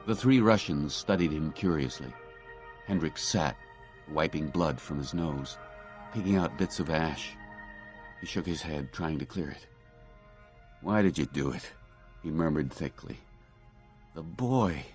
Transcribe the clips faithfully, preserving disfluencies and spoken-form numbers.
The three Russians studied him curiously. Hendricks sat, wiping blood from his nose, picking out bits of ash. He shook his head, trying to clear it. "Why did you do it?" he murmured thickly. "The boy."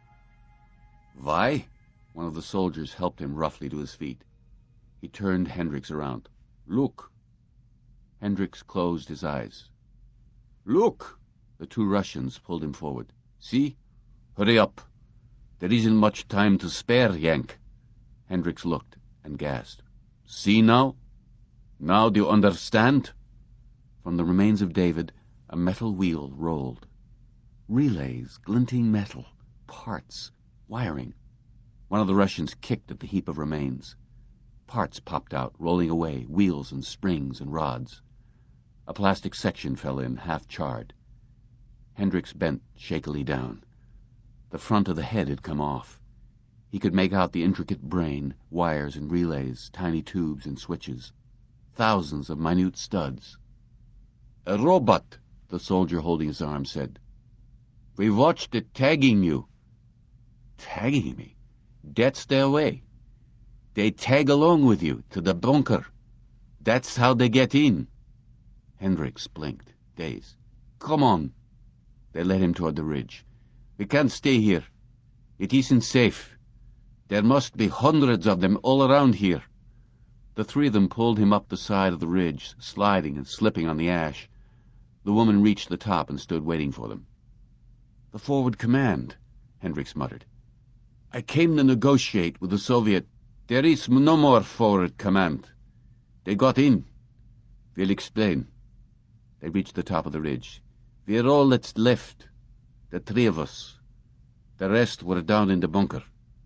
"Why?" One of the soldiers helped him roughly to his feet. He turned Hendricks around. "Look." Hendricks closed his eyes. "Look!" The two Russians pulled him forward. "See? Hurry up. There isn't much time to spare, Yank." Hendricks looked and gasped. "See now? Now do you understand?" From the remains of David, a metal wheel rolled. Relays, glinting metal, parts, wiring. One of the Russians kicked at the heap of remains. Parts popped out, rolling away, wheels and springs and rods. A plastic section fell in, half-charred. Hendricks bent shakily down. The front of the head had come off. He could make out the intricate brain, wires and relays, tiny tubes and switches. Thousands of minute studs. "A robot," the soldier holding his arm said. "We watched it tagging you." "Tagging me?" "That's their way. They tag along with you to the bunker. That's how they get in." Hendricks blinked, dazed. "Come on." They led him toward the ridge. "We can't stay here. It isn't safe. There must be hundreds of them all around here." The three of them pulled him up the side of the ridge, sliding and slipping on the ash. The woman reached the top and stood waiting for them. "The forward command," Hendricks muttered. "I came to negotiate with the Soviet." "There is no more forward command. They got in. We'll explain." They reached the top of the ridge. "We're all that's left. The three of us. The rest were down in the bunker."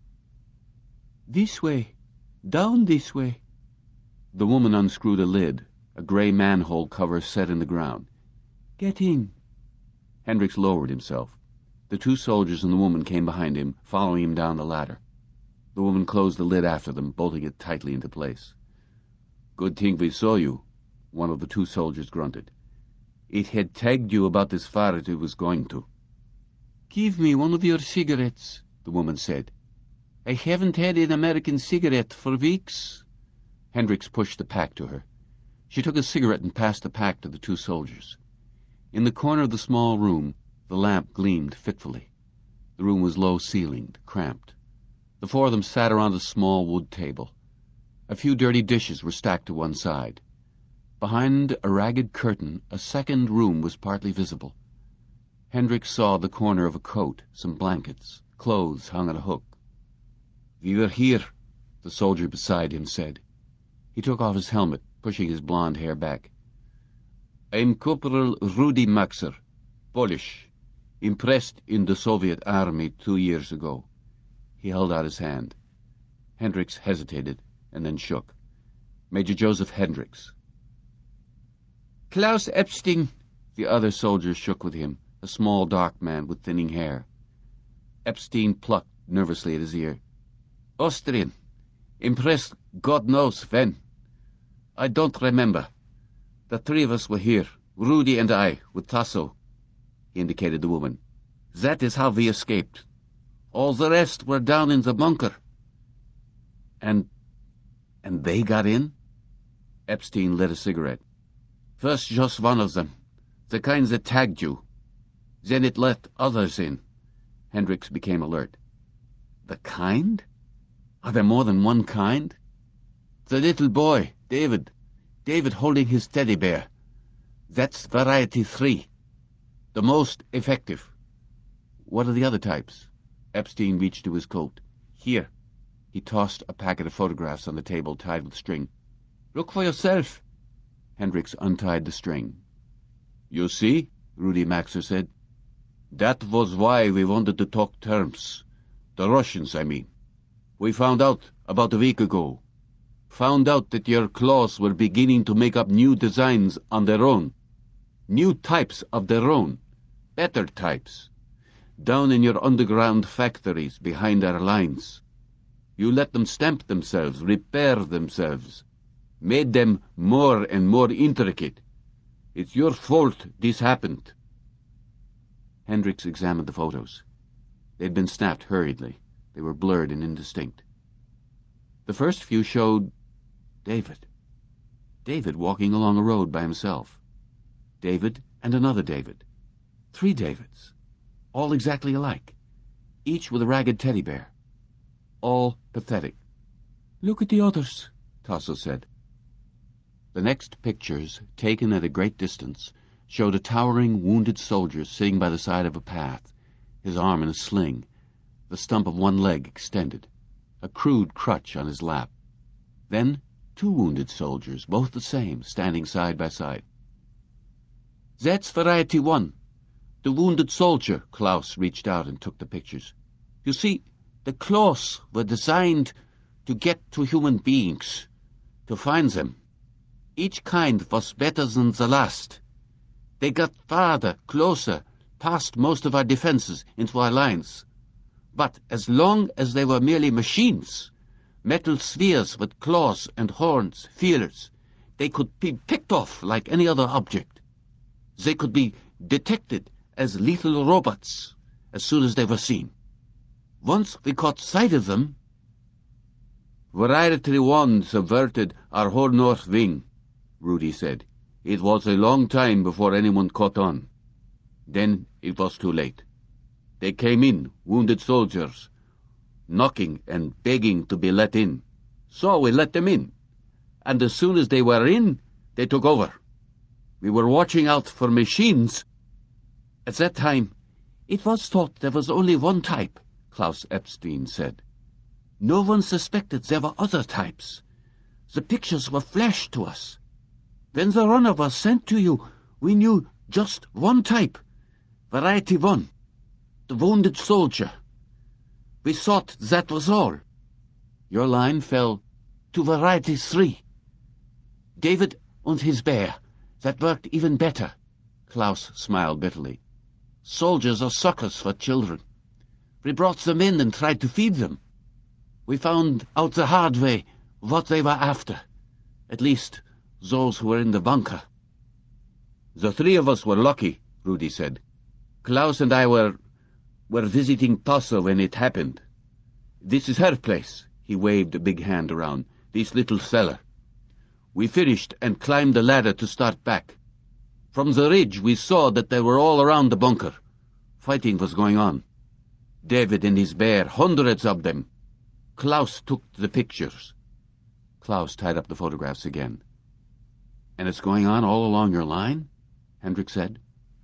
"This way. Down this way." The woman unscrewed a lid, a grey manhole cover set in the ground. "Get in." Hendricks lowered himself. The two soldiers and the woman came behind him, following him down the ladder. The woman closed the lid after them, bolting it tightly into place. "Good thing we saw you," one of the two soldiers grunted. "It had tagged you about as far as it was going to." "Give me one of your cigarettes," the woman said. "I haven't had an American cigarette for weeks." Hendricks pushed the pack to her. She took a cigarette and passed the pack to the two soldiers. In the corner of the small room, the lamp gleamed fitfully. The room was low-ceilinged, cramped. The four of them sat around a small wood table. A few dirty dishes were stacked to one side. Behind a ragged curtain, a second room was partly visible. Hendricks saw the corner of a coat, some blankets, clothes hung on a hook. "We were here," the soldier beside him said. He took off his helmet, pushing his blond hair back. "I'm Corporal Rudy Maxer, Polish, impressed in the Soviet army two years ago." He held out his hand. Hendricks hesitated and then shook. "Major Joseph Hendricks." "Klaus Epstein." The other soldier shook with him, a small dark man with thinning hair. Epstein plucked nervously at his ear. "Austrian. Impressed God knows when. I don't remember. The three of us were here, Rudy and I, with Tasso." He indicated the woman. "That is how we escaped. All the rest were down in the bunker." And... and they got in? Epstein lit a cigarette. "First just one of them, the kind that tagged you. Then it let others in." Hendricks became alert. "The kind? Are there more than one kind?" "The little boy, David. David holding his teddy bear. That's variety three. The most effective." "What are the other types?" Epstein reached to his coat. "Here." He tossed a packet of photographs on the table tied with string. "Look for yourself." Hendricks untied the string. "You see," Rudy Maxer said. "That was why we wanted to talk terms. The Russians, I mean. We found out about a week ago. Found out that your claws were beginning to make up new designs on their own. New types of their own. Better types. Down in your underground factories behind our lines. You let them stamp themselves, repair themselves. Made them more and more intricate. It's your fault this happened." Hendricks examined the photos. They'd been snapped hurriedly. They were blurred and indistinct. The first few showed David. David walking along a road by himself. David and another David. Three Davids. All exactly alike. Each with a ragged teddy bear. All pathetic. "Look at the others," Tasso said. The next pictures, taken at a great distance, showed a towering wounded soldier sitting by the side of a path, his arm in a sling, the stump of one leg extended, a crude crutch on his lap. Then two wounded soldiers, both the same, standing side by side. "That's Variety One. The wounded soldier." Klaus reached out and took the pictures. "You see, the claws were designed to get to human beings, to find them. Each kind was better than the last. They got farther, closer, past most of our defenses, into our lines. But as long as they were merely machines, metal spheres with claws and horns, feelers, they could be picked off like any other object. They could be detected as lethal robots as soon as they were seen. Once we caught sight of them..." "Variety One subverted our whole north wing," Rudy said. "It was a long time before anyone caught on. Then it was too late. They came in, wounded soldiers, knocking and begging to be let in. So we let them in. And as soon as they were in, they took over. We were watching out for machines. At that time, it was thought there was only one type," Klaus Epstein said. "No one suspected there were other types. The pictures were flashed to us. When the runner was sent to you, we knew just one type, Variety One, the wounded soldier. We thought that was all." "Your line fell to Variety Three. David and his bear. That worked even better." Klaus smiled bitterly. "Soldiers are suckers for children. We brought them in and tried to feed them. We found out the hard way what they were after. At least, those who were in the bunker." "The three of us were lucky," Rudy said. "Klaus and I were... were visiting Tasso when it happened. This is her place." He waved a big hand around. "This little cellar. We finished and climbed the ladder to start back. From the ridge we saw that they were all around the bunker. Fighting was going on. David and his bear, hundreds of them. Klaus took the pictures." Klaus tied up the photographs again. "And it's going on all along your line?" Hendrik said.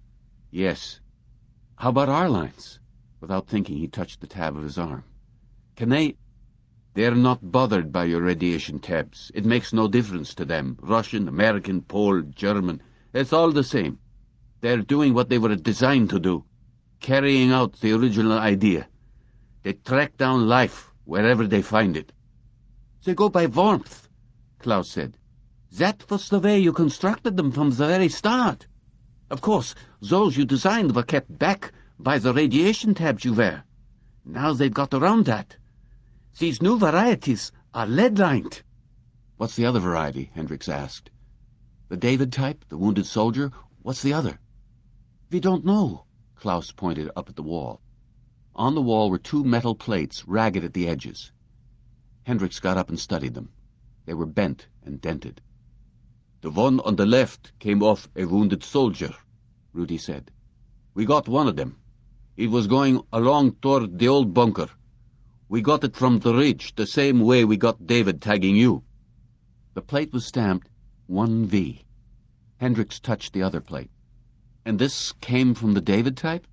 "Yes." "How about our lines?" Without thinking, he touched the tab of his arm. "Can they—" "They're not bothered by your radiation tabs. It makes no difference to them. Russian, American, Pole, German. It's all the same. They're doing what they were designed to do, carrying out the original idea. They track down life wherever they find it." "They go by warmth," Klaus said. "That was the way you constructed them from the very start. Of course, those you designed were kept back by the radiation tabs you wear. Now they've got around that. These new varieties are lead-lined." "What's the other variety?" Hendricks asked. "The David type, the wounded soldier? What's the other?" "We don't know." Klaus pointed up at the wall. On the wall were two metal plates, ragged at the edges. Hendricks got up and studied them. They were bent and dented. "The one on the left came off a wounded soldier," Rudy said. "We got one of them. It was going along toward the old bunker. We got it from the ridge, the same way we got David tagging you." The plate was stamped one V. Hendricks touched the other plate. "And this came from the David type?"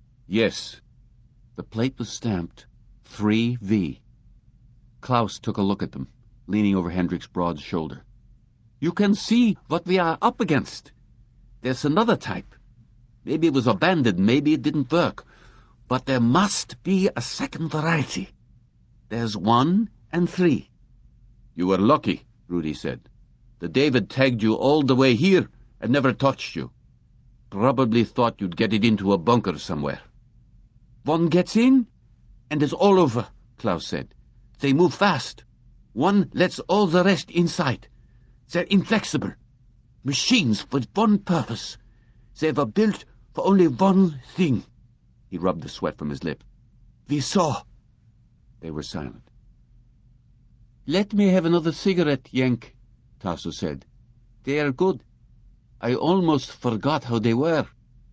"Yes." The plate was stamped three V. Klaus took a look at them, leaning over Hendricks' broad shoulder. "You can see what we are up against. There's another type. Maybe it was abandoned, maybe it didn't work. But there must be a second variety. There's one and three." "You were lucky," Rudy said. "The David tagged you all the way here and never touched you. Probably thought you'd get it into a bunker somewhere." "One gets in, and it's all over," Klaus said. "They move fast. One lets all the rest inside. They're inflexible. Machines with one purpose. They were built for only one thing." He rubbed the sweat from his lip. We saw. They were silent. "Let me have another cigarette, Yank," Tasso said. "They are good. I almost forgot how they were."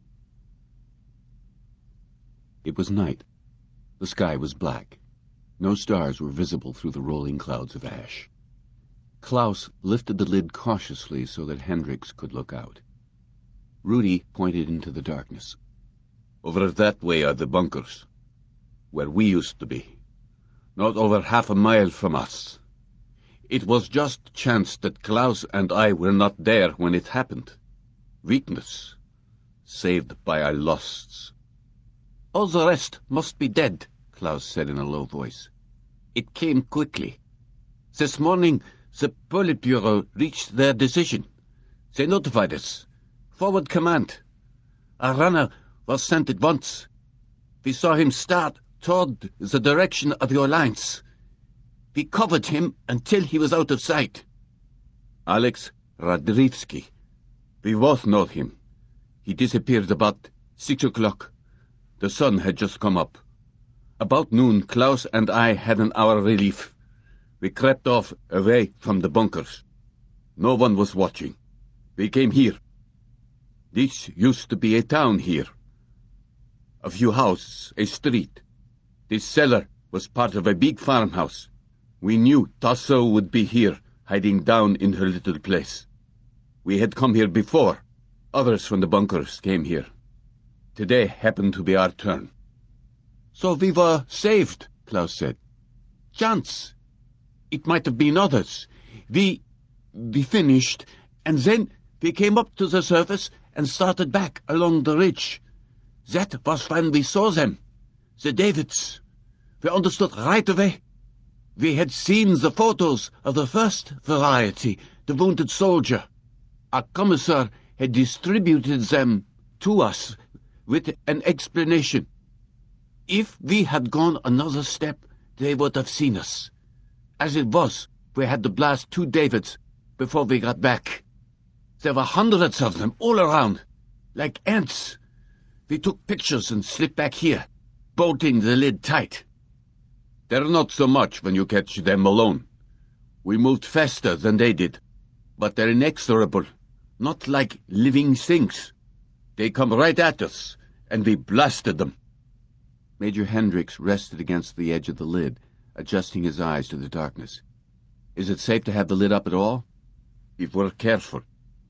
It was night. The sky was black. No stars were visible through the rolling clouds of ash. Klaus lifted the lid cautiously so that Hendricks could look out. Rudy pointed into the darkness. "Over that way are the bunkers, where we used to be. Not over half a mile from us. It was just chance that Klaus and I were not there when it happened. Weakness, saved by our lusts." "All the rest must be dead," Klaus said in a low voice. "It came quickly. This morning the Politburo reached their decision. They notified us. Forward command. A runner was sent at once. We saw him start toward the direction of your lines. We covered him until he was out of sight." "Alex Radrivsky. We both know him. He disappeared about six o'clock. The sun had just come up. About noon, Klaus and I had an hour relief. We crept off away from the bunkers. No one was watching. We came here. This used to be a town here. A few houses, a street. This cellar was part of a big farmhouse. We knew Tasso would be here, hiding down in her little place. We had come here before. Others from the bunkers came here. Today happened to be our turn." "So we were saved," Klaus said. "Chance. It might have been others. We... we finished, and then we came up to the surface and started back along the ridge. That was when we saw them. The Davids. We understood right away. We had seen the photos of the first variety, the wounded soldier. Our commissar had distributed them to us with an explanation. If we had gone another step, they would have seen us. As it was, we had to blast two Davids before we got back. There were hundreds of them all around, like ants. We took pictures and slipped back here, bolting the lid tight." "They're not so much when you catch them alone. We moved faster than they did, but they're inexorable, not like living things. They come right at us, and we blasted them." Major Hendricks rested against the edge of the lid, adjusting his eyes to the darkness. "Is it safe to have the lid up at all?" "If we're careful.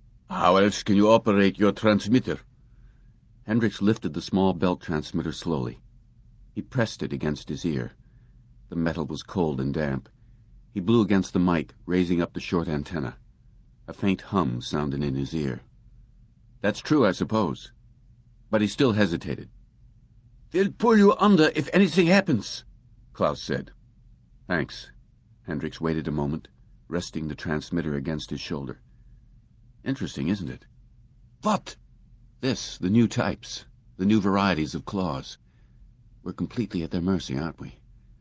How else can you operate your transmitter?" Hendricks lifted the small belt transmitter slowly. He pressed it against his ear. The metal was cold and damp. He blew against the mic, raising up the short antenna. A faint hum sounded in his ear. "That's true, I suppose." But he still hesitated. "They'll pull you under if anything happens," Klaus said. "Thanks." Hendricks waited a moment, resting the transmitter against his shoulder. "Interesting, isn't it?" "What?" "This, the new types, the new varieties of claws. We're completely at their mercy, aren't we?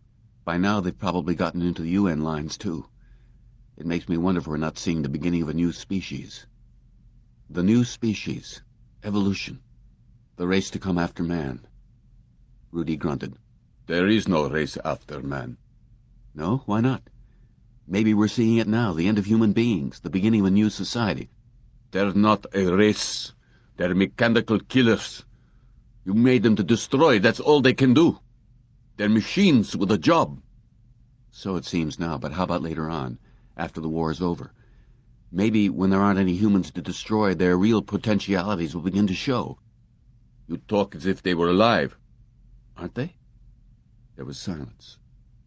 By now they've probably gotten into the U N lines, too. It makes me wonder if we're not seeing the beginning of a new species. The new species. Evolution. The race to come after man." Rudy grunted. "There is no race after man." "No? Why not? Maybe we're seeing it now, the end of human beings, the beginning of a new society." "They're not a race. They're mechanical killers. You made them to destroy, that's all they can do. They're machines with a job." "So it seems now, but how about later on, after the war is over? Maybe when there aren't any humans to destroy, their real potentialities will begin to show." "You talk as if they were alive." "Aren't they?" There was silence.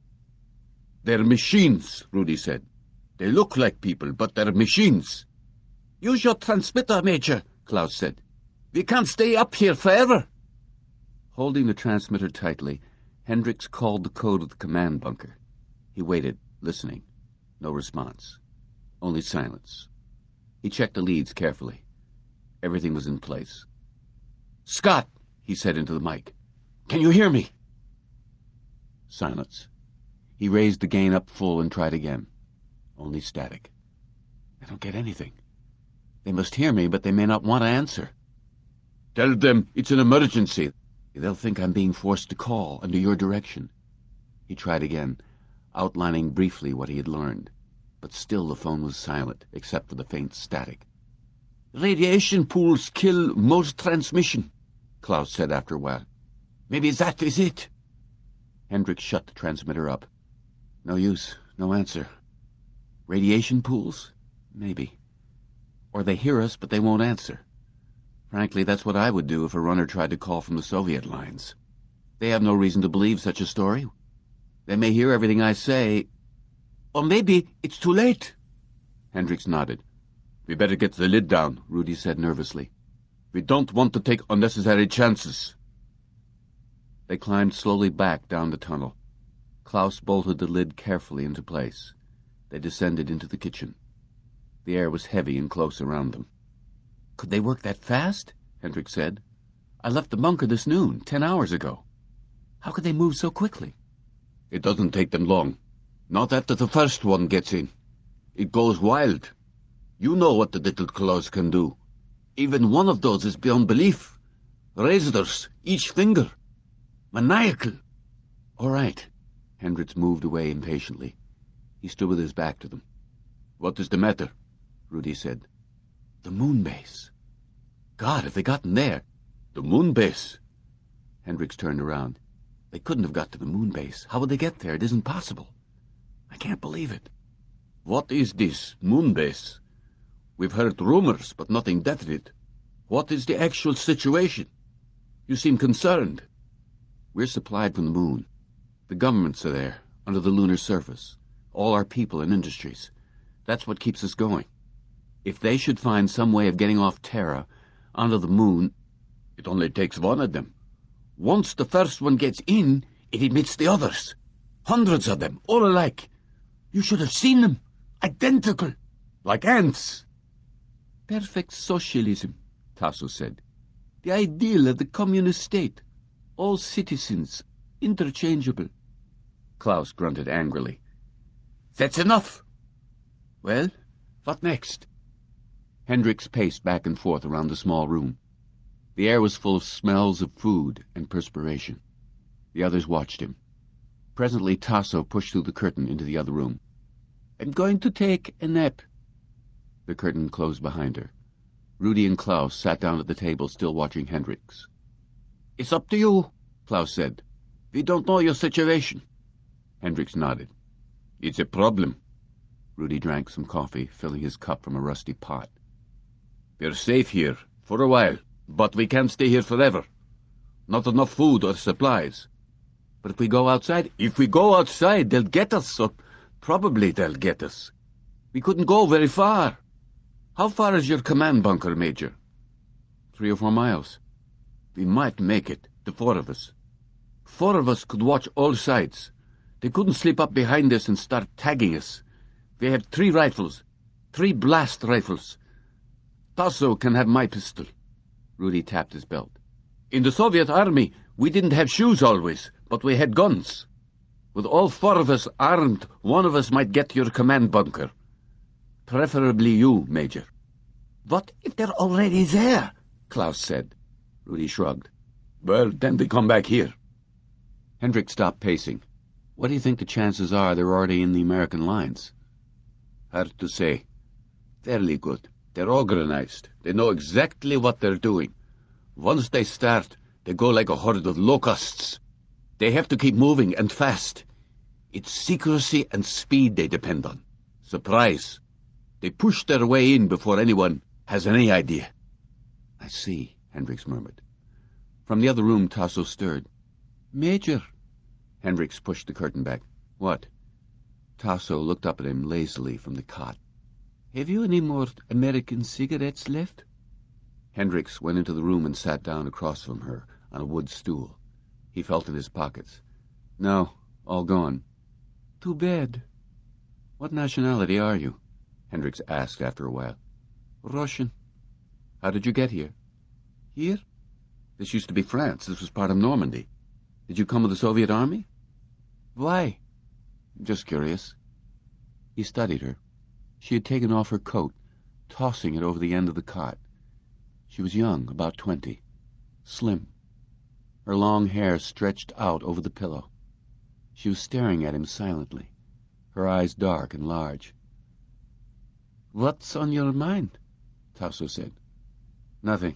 "They're machines," Rudy said. "They look like people, but they're machines." "Use your transmitter, Major," Klaus said. "We can't stay up here forever." Holding the transmitter tightly, Hendricks called the code of the command bunker. He waited, listening. No response. Only silence. He checked the leads carefully. Everything was in place. "Scott," he said into the mic. "Can you hear me?" Silence. He raised the gain up full and tried again. Only static. "I don't get anything. They must hear me, but they may not want to answer." "Tell them it's an emergency. They'll think I'm being forced to call under your direction. He tried again, outlining briefly what he had learned, but still the phone was silent, except for the faint static. Radiation pools kill most transmission, Klaus said after a while. Maybe that is it. Hendricks shut the transmitter up. No use, no answer. Radiation pools? Maybe. Or they hear us, but they won't answer. Frankly, that's what I would do if a runner tried to call from the Soviet lines. They have no reason to believe such a story. They may hear everything I say. Or maybe it's too late. Hendricks nodded. We better get the lid down, Rudy said nervously. We don't want to take unnecessary chances. They climbed slowly back down the tunnel. Klaus bolted the lid carefully into place. They descended into the kitchen. The air was heavy and close around them. Could they work that fast? Hendricks said. I left the bunker this noon, ten hours ago. How could they move so quickly? It doesn't take them long. Not after the first one gets in. It goes wild. You know what the little claws can do. Even one of those is beyond belief. Razors, each finger. Maniacal. All right. Hendricks moved away impatiently. He stood with his back to them. What is the matter? Rudy said. The moon base. God, have they gotten there? The moon base? Hendricks turned around. They couldn't have got to the moon base. How would they get there? It isn't possible. I can't believe it. What is this moon base? We've heard rumors, but nothing definite. What is the actual situation? You seem concerned. We're supplied from the moon. The governments are there, under the lunar surface. All our people and industries. That's what keeps us going. If they should find some way of getting off Terra, onto the moon, it only takes one of them. Once the first one gets in, it emits the others. Hundreds of them, all alike. You should have seen them. Identical. Like ants. Perfect socialism, Tasso said. The ideal of the communist state. All citizens, interchangeable. Klaus grunted angrily. That's enough. Well, what next? Hendricks paced back and forth around the small room. The air was full of smells of food and perspiration. The others watched him. Presently Tasso pushed through the curtain into the other room. I'm going to take a nap. The curtain closed behind her. Rudy and Klaus sat down at the table, still watching Hendricks. It's up to you, Klaus said. We don't know your situation. Hendricks nodded. It's a problem. Rudy drank some coffee, filling his cup from a rusty pot. We're safe here, for a while, but we can't stay here forever. Not enough food or supplies. But if we go outside... If we go outside, they'll get us, or probably they'll get us. We couldn't go very far. How far is your command bunker, Major? Three or four miles. We might make it, the four of us. Four of us could watch all sides. They couldn't slip up behind us and start tagging us. We have three rifles, three blast rifles. Tasso can have my pistol. Rudy tapped his belt. In the Soviet army, we didn't have shoes always, but we had guns. With all four of us armed, one of us might get your command bunker. Preferably you, Major. What if they're already there? Klaus said. Rudy shrugged. Well, then they come back here. Hendricks stopped pacing. What do you think the chances are they're already in the American lines? Hard to say. Fairly good. They're organized. They know exactly what they're doing. Once they start, they go like a horde of locusts. They have to keep moving, and fast. It's secrecy and speed they depend on. Surprise. They push their way in before anyone has any idea. I see, Hendricks murmured. From the other room, Tasso stirred. Major. Hendricks pushed the curtain back. What? Tasso looked up at him lazily from the cot. Have you any more American cigarettes left? Hendricks went into the room and sat down across from her on a wood stool. He felt in his pockets. No, all gone. Too bad. What nationality are you? Hendricks asked after a while. Russian. How did you get here? Here? This used to be France. This was part of Normandy. Did you come with the Soviet army? Why? Just curious. He studied her. She had taken off her coat, tossing it over the end of the cot. She was young, about twenty. Slim. Her long hair stretched out over the pillow. She was staring at him silently, her eyes dark and large. "What's on your mind?" Tasso said. "Nothing."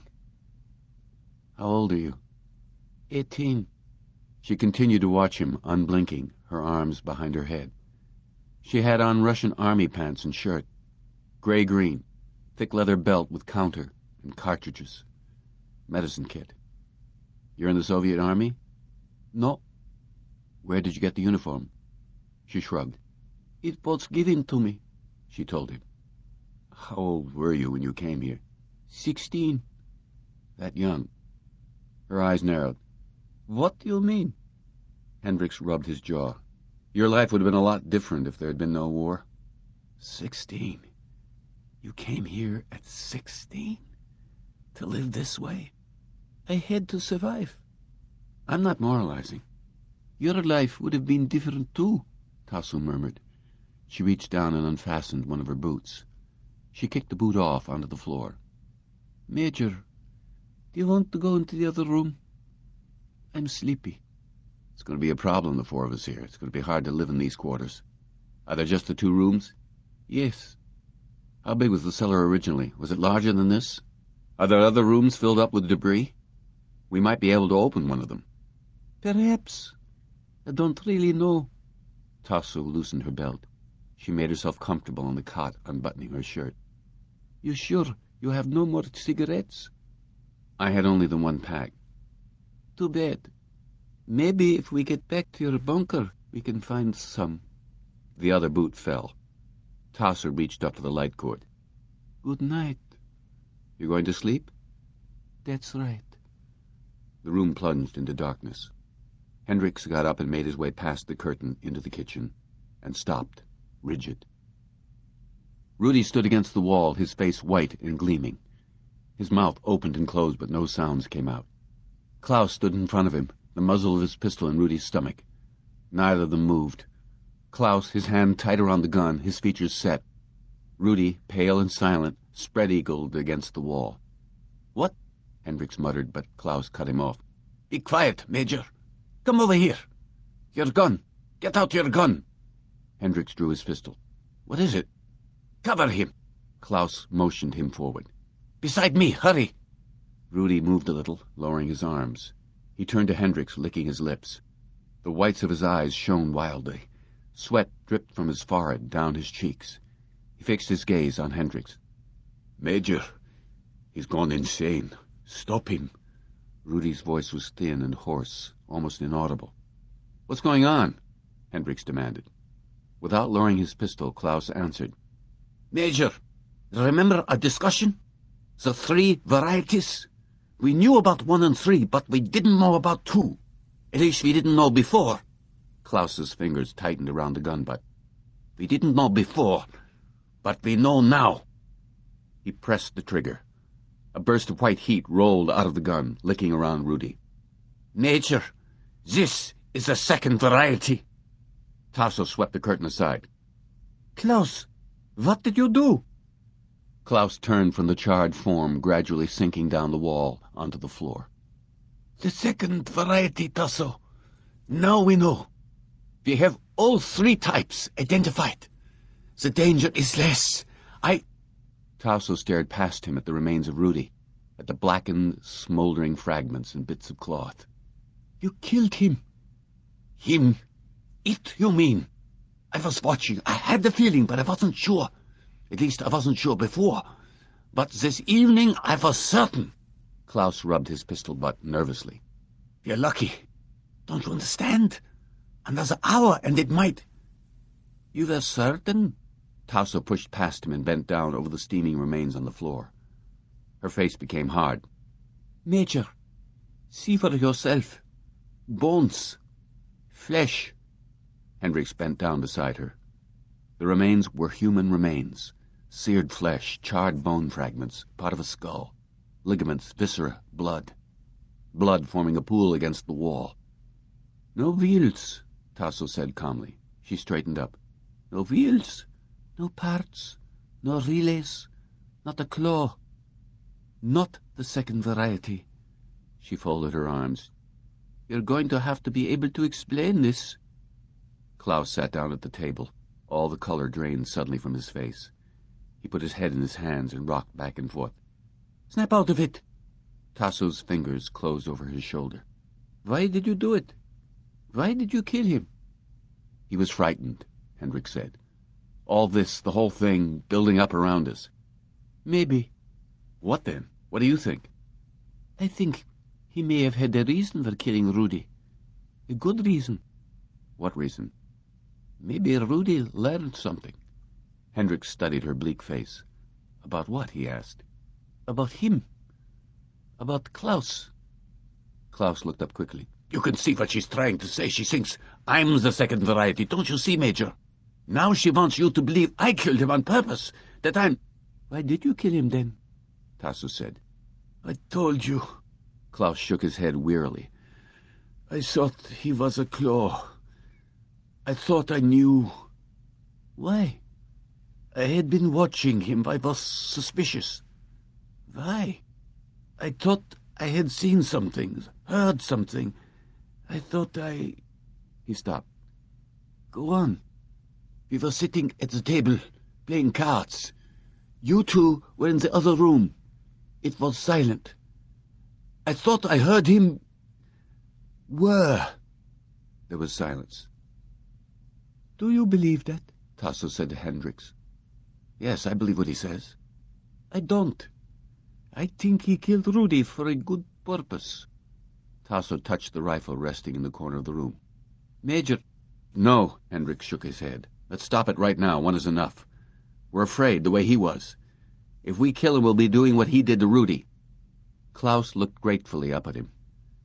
"How old are you?" Eighteen." She continued to watch him, unblinking, her arms behind her head. She had on Russian army pants and shirt, gray-green, thick leather belt with counter and cartridges. Medicine kit. "You're in the Soviet Army?" "No." "Where did you get the uniform?" She shrugged. "It was given to me," she told him. "How old were you when you came here?" Sixteen." "That young?" Her eyes narrowed. "What do you mean?" Hendricks rubbed his jaw. "Your life would have been a lot different if there had been no war." Sixteen. You came here at sixteen? To live this way? I had to survive. I'm not moralizing. Your life would have been different too, Tasso murmured. She reached down and unfastened one of her boots. She kicked the boot off onto the floor. "Major, do you want to go into the other room? I'm sleepy." "It's going to be a problem, the four of us here. It's going to be hard to live in these quarters. Are there just the two rooms?" "Yes." "How big was the cellar originally? Was it larger than this? Are there other rooms filled up with debris? We might be able to open one of them." "Perhaps. I don't really know." Tasso loosened her belt. She made herself comfortable on the cot, unbuttoning her shirt. "You sure you have no more cigarettes?" "I had only the one pack." "Too bad. Maybe if we get back to your bunker, we can find some." The other boot fell. Tasso reached up to the light cord. "Good night." "You're going to sleep?" "That's right." The room plunged into darkness. Hendricks got up and made his way past the curtain into the kitchen, and stopped, rigid. Rudy stood against the wall, his face white and gleaming. His mouth opened and closed, but no sounds came out. Klaus stood in front of him, the muzzle of his pistol in Rudy's stomach. Neither of them moved. Klaus, his hand tight around the gun, his features set. Rudy, pale and silent, spread-eagled against the wall. "What?" Hendricks muttered, but Klaus cut him off. "Be quiet, Major. Come over here. Your gun. Get out your gun." Hendricks drew his pistol. "What is it?" "Cover him." Klaus motioned him forward. "Beside me, hurry." Rudy moved a little, lowering his arms. He turned to Hendricks, licking his lips. The whites of his eyes shone wildly. Sweat dripped from his forehead down his cheeks. He fixed his gaze on Hendricks. "Major, he's gone insane. Stop him." Rudy's voice was thin and hoarse, almost inaudible. "What's going on?" Hendricks demanded. Without lowering his pistol, Klaus answered. "Major, remember our discussion? The three varieties? We knew about one and three, but we didn't know about two. At least we didn't know before." Klaus's fingers tightened around the gun butt. "We didn't know before, but we know now." He pressed the trigger. A burst of white heat rolled out of the gun, licking around Rudy. "Major, this is the second variety." Tasso swept the curtain aside. "Klaus, what did you do?" Klaus turned from the charred form, gradually sinking down the wall onto the floor. "The second variety, Tasso. Now we know. We have all three types identified. The danger is less. I—" Tasso stared past him at the remains of Rudy, at the blackened, smoldering fragments and bits of cloth. "You killed him." "Him? It, you mean? I was watching. I had the feeling, but I wasn't sure. At least I wasn't sure before. But this evening I was certain." Klaus rubbed his pistol butt nervously. "You're lucky. Don't you understand? Another hour and it might—" "You were certain?" Tasso pushed past him and bent down over the steaming remains on the floor. Her face became hard. "Major, see for yourself. Bones. Flesh." Hendricks bent down beside her. The remains were human remains. Seared flesh, charred bone fragments, part of a skull. Ligaments, viscera, blood. Blood forming a pool against the wall. "No wheels," Tasso said calmly. She straightened up. "No wheels, no parts, no relays, not a claw. Not the second variety." She folded her arms. You're going to have to be able to explain this. Klaus sat down at the table. All the color drained suddenly from his face. He put his head in his hands and rocked back and forth. Snap out of it! Tasso's fingers closed over his shoulder. Why did you do it? Why did you kill him? He was frightened, Hendrik said. All this, the whole thing, building up around us. Maybe. What then? What do you think? I think he may have had a reason for killing Rudy. A good reason. What reason? Maybe Rudy learned something. Hendrik studied her bleak face. About what? He asked. About him. About Klaus. Klaus looked up quickly. You can see what she's trying to say. She thinks I'm the second variety. Don't you see, Major? Now she wants you to believe I killed him on purpose. That I'm... Why did you kill him then? Tasso said. I told you. Klaus shook his head wearily. I thought he was a claw. I thought I knew. Why? I had been watching him. I was suspicious. Why? I thought I had seen something, heard something. I thought I... He stopped. Go on. We were sitting at the table, playing cards. You two were in the other room. It was silent. I thought I heard him... whir. There was silence. Do you believe that? Tasso said to Hendricks. Yes, I believe what he says. I don't. I think he killed Rudy for a good purpose. Tasso touched the rifle resting in the corner of the room. Major... No, Hendricks shook his head. Let's stop it right now. One is enough. We're afraid, the way he was. If we kill him, we'll be doing what he did to Rudy. Klaus looked gratefully up at him.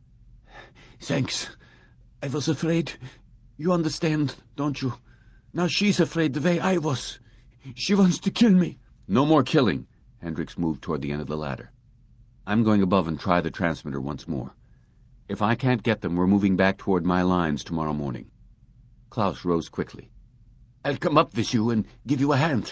Thanks. I was afraid. You understand, don't you? Now she's afraid the way I was. She wants to kill me. No more killing. Hendricks moved toward the end of the ladder. I'm going above and try the transmitter once more. If I can't get them, we're moving back toward my lines tomorrow morning. Klaus rose quickly. I'll come up with you and give you a hand.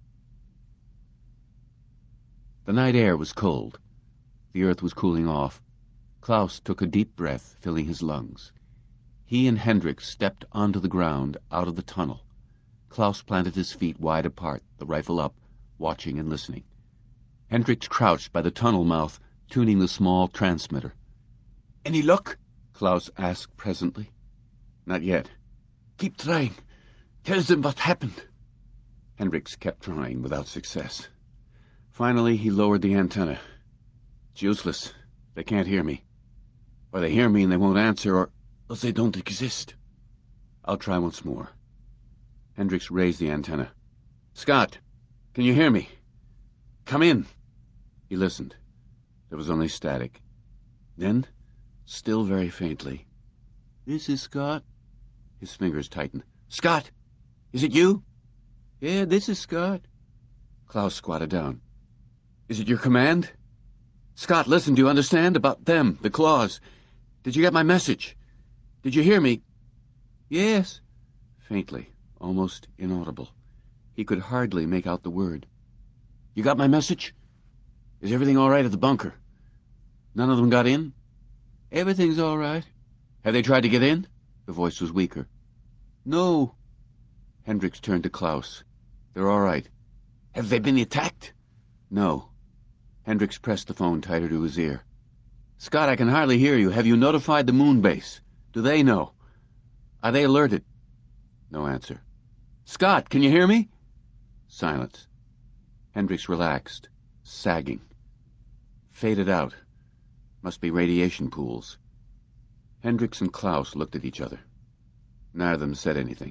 The night air was cold. The earth was cooling off. Klaus took a deep breath, filling his lungs. He and Hendricks stepped onto the ground out of the tunnel. Klaus planted his feet wide apart, the rifle up, watching and listening. Hendricks crouched by the tunnel mouth, tuning the small transmitter. Any luck? Klaus asked presently. Not yet. Keep trying. Tell them what happened. Hendricks kept trying, without success. Finally, he lowered the antenna. It's useless. They can't hear me. Or they hear me and they won't answer, or... or they don't exist. I'll try once more. Hendricks raised the antenna. Scott, can you hear me? Come in. He listened. There was only static. Then, still very faintly, This is Scott. His fingers tightened. Scott, is it you? Yeah, this is Scott. Klaus squatted down. Is it your command? Scott, listen, do you understand? About them, the claws. Did you get my message? Did you hear me? Yes. Faintly, almost inaudible. He could hardly make out the word. You got my message? Is everything all right at the bunker? None of them got in? Everything's all right. Have they tried to get in? The voice was weaker. No. Hendricks turned to Klaus. They're all right. Have they been attacked? No. Hendricks pressed the phone tighter to his ear. Scott, I can hardly hear you. Have you notified the moon base? Do they know? Are they alerted? No answer. Scott, can you hear me? Silence. Hendricks relaxed, sagging. Faded out. Must be radiation pools. Hendricks and Klaus looked at each other. Neither of them said anything.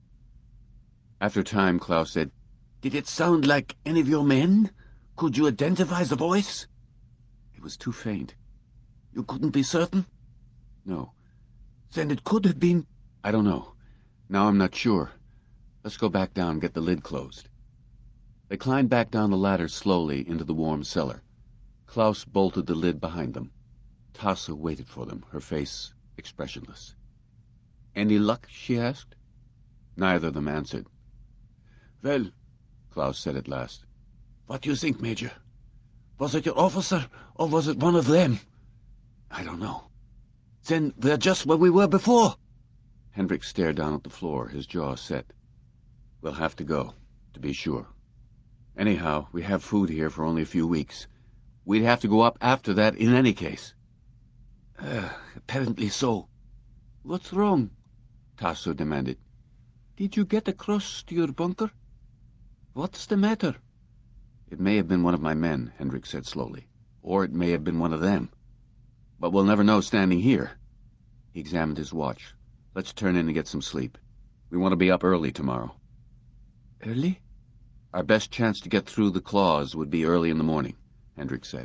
After a time, Klaus said, Did it sound like any of your men? Could you identify the voice? It was too faint. You couldn't be certain? No. Then it could have been... I don't know. Now I'm not sure. Let's go back down and get the lid closed. They climbed back down the ladder slowly into the warm cellar. Klaus bolted the lid behind them. Tasso waited for them, her face expressionless. Any luck? She asked. Neither of them answered. Well, Klaus said at last. What do you think, Major? Was it your officer, or was it one of them? I don't know. Then we're just where we were before. Hendricks stared down at the floor, his jaw set. We'll have to go, to be sure. Anyhow, we have food here for only a few weeks. We'd have to go up after that in any case. Uh, apparently so. What's wrong? Tasso demanded. Did you get across to your bunker? What's the matter? It may have been one of my men, Hendricks said slowly. Or it may have been one of them. But we'll never know standing here. He examined his watch. Let's turn in and get some sleep. We want to be up early tomorrow. Early? Our best chance to get through the claws would be early in the morning, Hendricks said.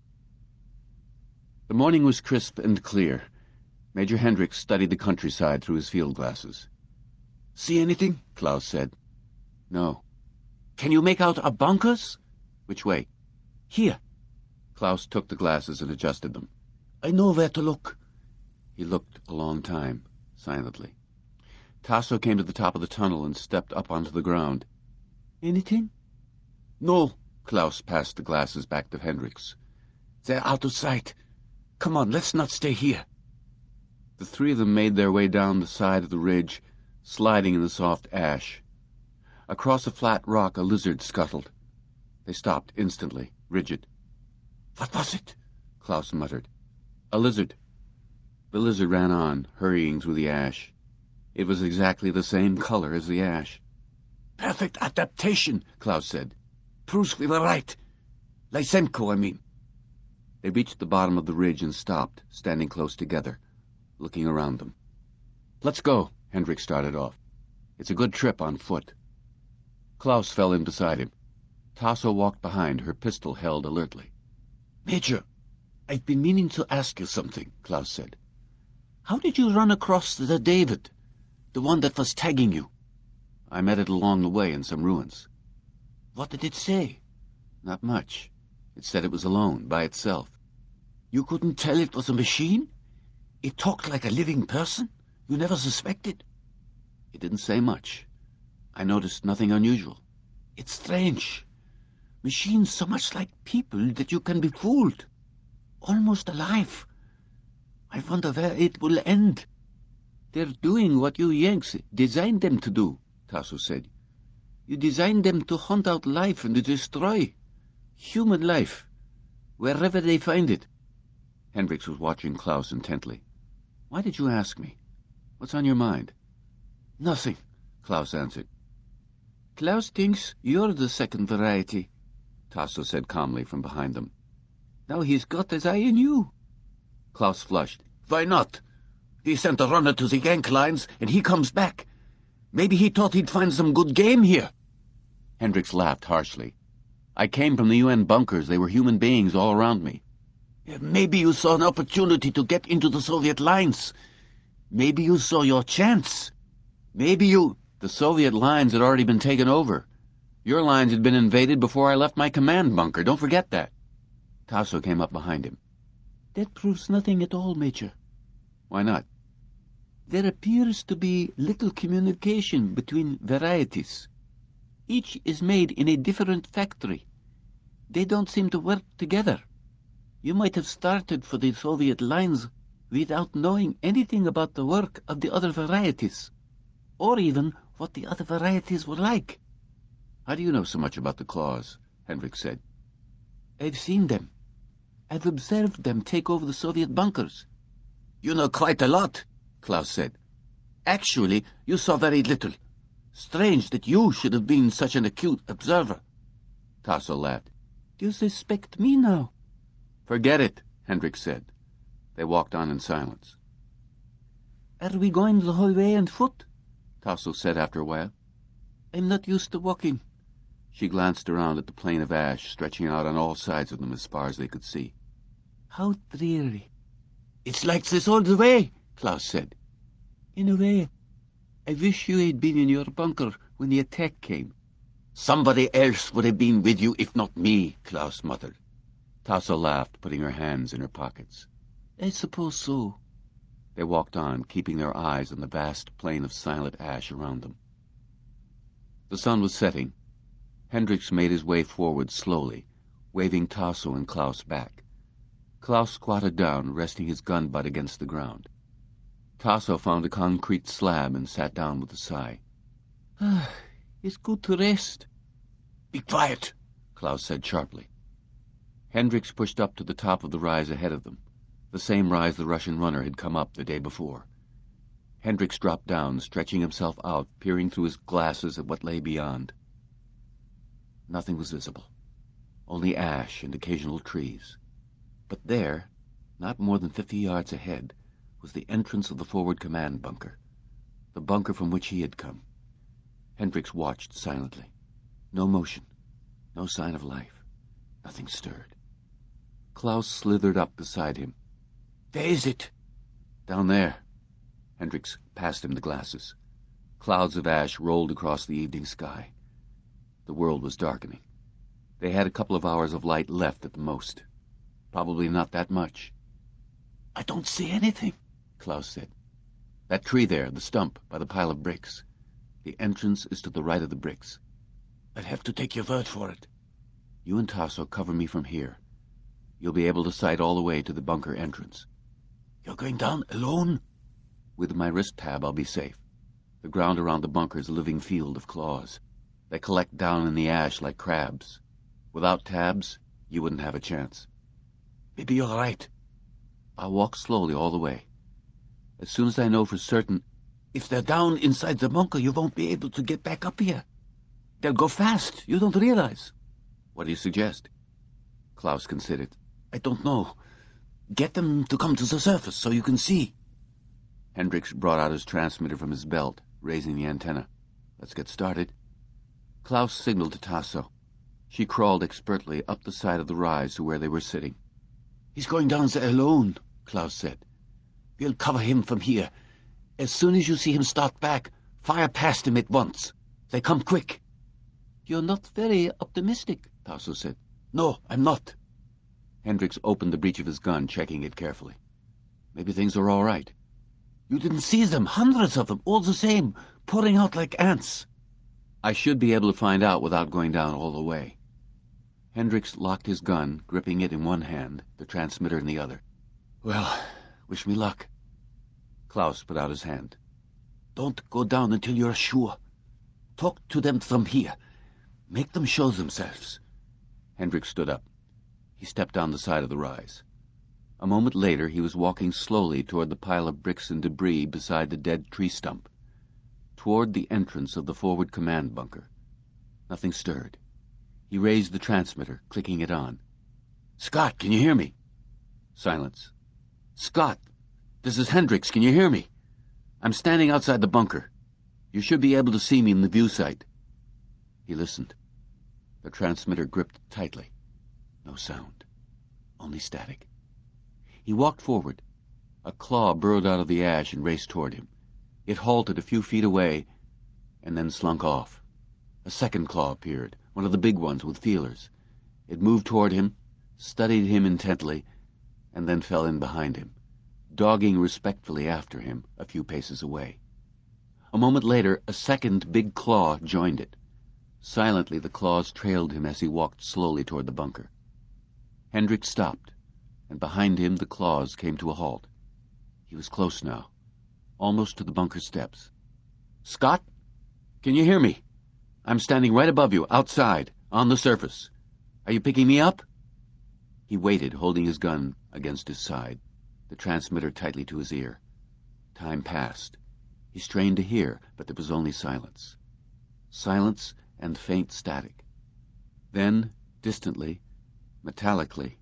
The morning was crisp and clear. Major Hendricks studied the countryside through his field glasses. See anything? Klaus said. No. Can you make out our bunkers? Which way? Here. Klaus took the glasses and adjusted them. I know where to look. He looked a long time, silently. Tasso came to the top of the tunnel and stepped up onto the ground. Anything? No. Klaus passed the glasses back to Hendricks. They're out of sight. Come on, let's not stay here. The three of them made their way down the side of the ridge, sliding in the soft ash. Across a flat rock a lizard scuttled. They stopped instantly, rigid. What was it? Klaus muttered. A lizard. The lizard ran on, hurrying through the ash. It was exactly the same color as the ash. Perfect adaptation, Klaus said. Proves we were right. Lysenko, I mean. They reached the bottom of the ridge and stopped, standing close together, looking around them. Let's go, Hendricks started off. It's a good trip on foot. Klaus fell in beside him. Tasso walked behind, her pistol held alertly. Major, I've been meaning to ask you something, Klaus said. How did you run across the David, the one that was tagging you? I met it along the way in some ruins. What did it say? Not much. It said it was alone, by itself. You couldn't tell it was a machine? It talked like a living person? You never suspected? It didn't say much. I noticed nothing unusual. It's strange. Machines so much like people that you can be fooled. Almost alive. I wonder where it will end. They're doing what you Yanks designed them to do, Tasso said. You designed them to hunt out life and to destroy. Human life. Wherever they find it. Hendricks was watching Klaus intently. Why did you ask me? What's on your mind? Nothing, Klaus answered. Klaus thinks you're the second variety, Tasso said calmly from behind them. Now he's got his eye on you. Klaus flushed. Why not? He sent a runner to the Yank lines, and he comes back. Maybe he thought he'd find some good game here. Hendricks laughed harshly. I came from the U N bunkers. They were human beings all around me. Maybe you saw an opportunity to get into the Soviet lines. Maybe you saw your chance. Maybe you... The Soviet lines had already been taken over. Your lines had been invaded before I left my command bunker. Don't forget that. Tasso came up behind him. That proves nothing at all, Major. Why not? There appears to be little communication between varieties. Each is made in a different factory. They don't seem to work together. You might have started for the Soviet lines without knowing anything about the work of the other varieties, or even what the other varieties were like. How do you know so much about the claws? Hendricks said. I've seen them. I've observed them take over the Soviet bunkers. You know quite a lot, Klaus said. Actually, you saw very little. Strange that you should have been such an acute observer. Tasso laughed. Do you suspect me now? Forget it, Hendricks said. They walked on in silence. Are we going the whole way on foot? Tasso said after a while. I'm not used to walking. She glanced around at the plain of ash stretching out on all sides of them as far as they could see. How dreary. It's like this all the way, Klaus said. In a way. I wish you had been in your bunker when the attack came. Somebody else would have been with you if not me, Klaus muttered. Tasso laughed, putting her hands in her pockets. I suppose so. They walked on, keeping their eyes on the vast plain of silent ash around them. The sun was setting. Hendricks made his way forward slowly, waving Tasso and Klaus back. Klaus squatted down, resting his gun butt against the ground. Tasso found a concrete slab and sat down with a sigh. Ah, it's good to rest. Be quiet, Klaus said sharply. Hendricks pushed up to the top of the rise ahead of them, the same rise the Russian runner had come up the day before. Hendricks dropped down, stretching himself out, peering through his glasses at what lay beyond. Nothing was visible, only ash and occasional trees. But there, not more than fifty yards ahead, was the entrance of the forward command bunker, the bunker from which he had come. Hendricks watched silently. No motion, no sign of life. Nothing stirred. Klaus slithered up beside him. Where is it? Down there. Hendricks passed him the glasses. Clouds of ash rolled across the evening sky. The world was darkening. They had a couple of hours of light left at the most. Probably not that much. I don't see anything, Klaus said. That tree there, the stump, by the pile of bricks. The entrance is to the right of the bricks. I'd have to take your word for it. You and Tasso cover me from here. You'll be able to sight all the way to the bunker entrance. You're going down alone? With my wrist tab, I'll be safe. The ground around the bunker is a living field of claws. They collect down in the ash like crabs. Without tabs, you wouldn't have a chance. Maybe you're right. I'll walk slowly all the way. As soon as I know for certain... If they're down inside the bunker, you won't be able to get back up here. They'll go fast. You don't realize. What do you suggest? Klaus considered. I don't know. Get them to come to the surface so you can see. Hendricks brought out his transmitter from his belt, raising the antenna. Let's get started. Klaus signaled to Tasso. She crawled expertly up the side of the rise to where they were sitting. He's going down there alone, Klaus said. We'll cover him from here. As soon as you see him start back, fire past him at once. They come quick. You're not very optimistic, Tasso said. No, I'm not. Hendricks opened the breech of his gun, checking it carefully. Maybe things are all right. You didn't see them, hundreds of them, all the same, pouring out like ants. I should be able to find out without going down all the way. Hendricks locked his gun, gripping it in one hand, the transmitter in the other. Well, wish me luck. Klaus put out his hand. Don't go down until you're sure. Talk to them from here. Make them show themselves. Hendricks stood up. He stepped down the side of the rise. A moment later, he was walking slowly toward the pile of bricks and debris beside the dead tree stump, toward the entrance of the forward command bunker. Nothing stirred. He raised the transmitter, clicking it on. Scott, can you hear me? Silence. Scott, this is Hendricks. Can you hear me? I'm standing outside the bunker. You should be able to see me in the view sight. He listened. The transmitter gripped tightly. No sound. Only static. He walked forward. A claw burrowed out of the ash and raced toward him. It halted a few feet away and then slunk off. A second claw appeared, one of the big ones with feelers. It moved toward him, studied him intently, and then fell in behind him, dogging respectfully after him a few paces away. A moment later, a second big claw joined it. Silently, the claws trailed him as he walked slowly toward the bunker. Hendricks stopped, and behind him the claws came to a halt. He was close now, almost to the bunker steps. Scott, can you hear me? I'm standing right above you, outside, on the surface. Are you picking me up? He waited, holding his gun against his side, the transmitter tightly to his ear. Time passed. He strained to hear, but there was only silence. Silence and faint static. Then, distantly, metallically,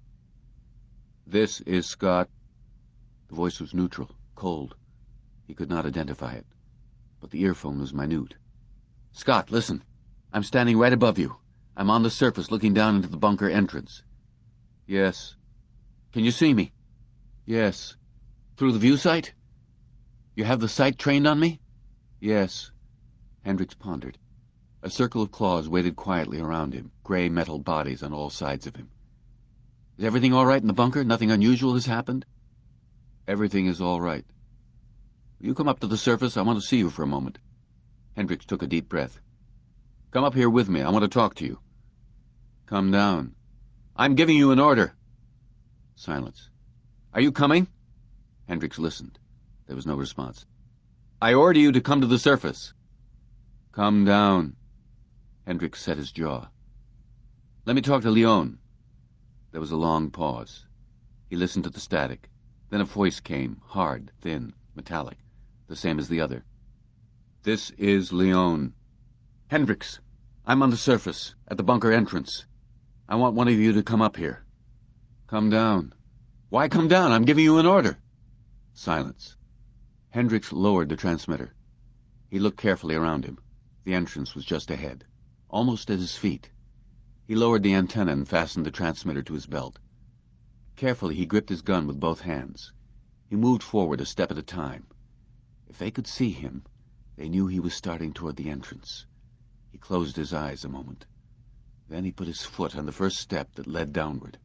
"This is Scott." The voice was neutral, cold. He could not identify it, but the earphone was minute. "Scott, listen. I'm standing right above you. I'm on the surface looking down into the bunker entrance." "Yes." "Can you see me?" "Yes." "Through the view sight?" "You have the sight trained on me?" "Yes." Hendricks pondered. A circle of claws waited quietly around him, gray metal bodies on all sides of him. "Is everything all right in the bunker? Nothing unusual has happened?" "Everything is all right." "Will you come up to the surface? I want to see you for a moment." Hendricks took a deep breath. "Come up here with me. I want to talk to you." "Come down." "I'm giving you an order." Silence. Are you coming? Hendricks listened. There was no response. I order you to come to the surface. Come down. Hendricks set his jaw. Let me talk to Leon. There was a long pause. He listened to the static. Then a voice came, hard, thin, metallic, the same as the other. This is Leon. Hendricks, I'm on the surface, at the bunker entrance. I want one of you to come up here. Come down. Why come down? I'm giving you an order. Silence. Hendricks lowered the transmitter. He looked carefully around him. The entrance was just ahead, almost at his feet. He lowered the antenna and fastened the transmitter to his belt. Carefully, he gripped his gun with both hands. He moved forward a step at a time. If they could see him, they knew he was starting toward the entrance. He closed his eyes a moment. Then he put his foot on the first step that led downward.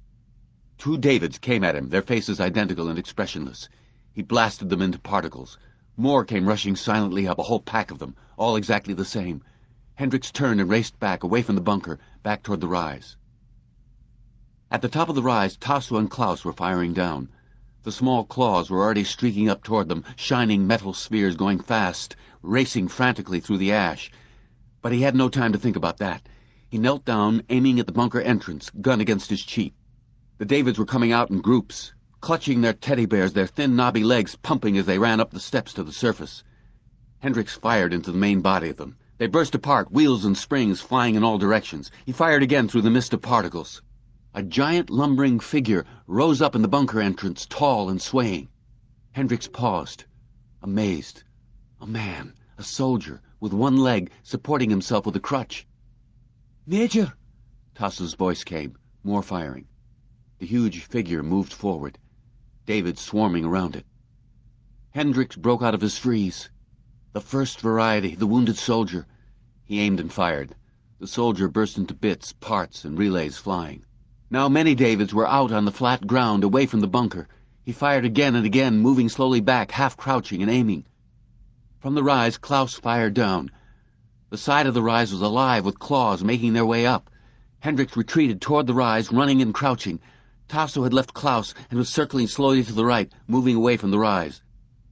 Two Davids came at him, their faces identical and expressionless. He blasted them into particles. More came rushing silently up, a whole pack of them, all exactly the same. Hendricks turned and raced back, away from the bunker, back toward the rise. At the top of the rise, Tasso and Klaus were firing down. The small claws were already streaking up toward them, shining metal spheres going fast, racing frantically through the ash. But he had no time to think about that. He knelt down, aiming at the bunker entrance, gun against his cheek. The Davids were coming out in groups, clutching their teddy bears, their thin, knobby legs pumping as they ran up the steps to the surface. Hendricks fired into the main body of them. They burst apart, wheels and springs flying in all directions. He fired again through the mist of particles. A giant lumbering figure rose up in the bunker entrance, tall and swaying. Hendricks paused, amazed. A man, a soldier, with one leg supporting himself with a crutch. "Major!" Tasso's voice came, more firing. The huge figure moved forward, David swarming around it. Hendricks broke out of his freeze. The first variety, the wounded soldier. He aimed and fired. The soldier burst into bits, parts, and relays flying. Now many Davids were out on the flat ground, away from the bunker. He fired again and again, moving slowly back, half-crouching and aiming. From the rise, Klaus fired down. The side of the rise was alive with claws making their way up. Hendricks retreated toward the rise, running and crouching. Tasso had left Klaus and was circling slowly to the right, moving away from the rise.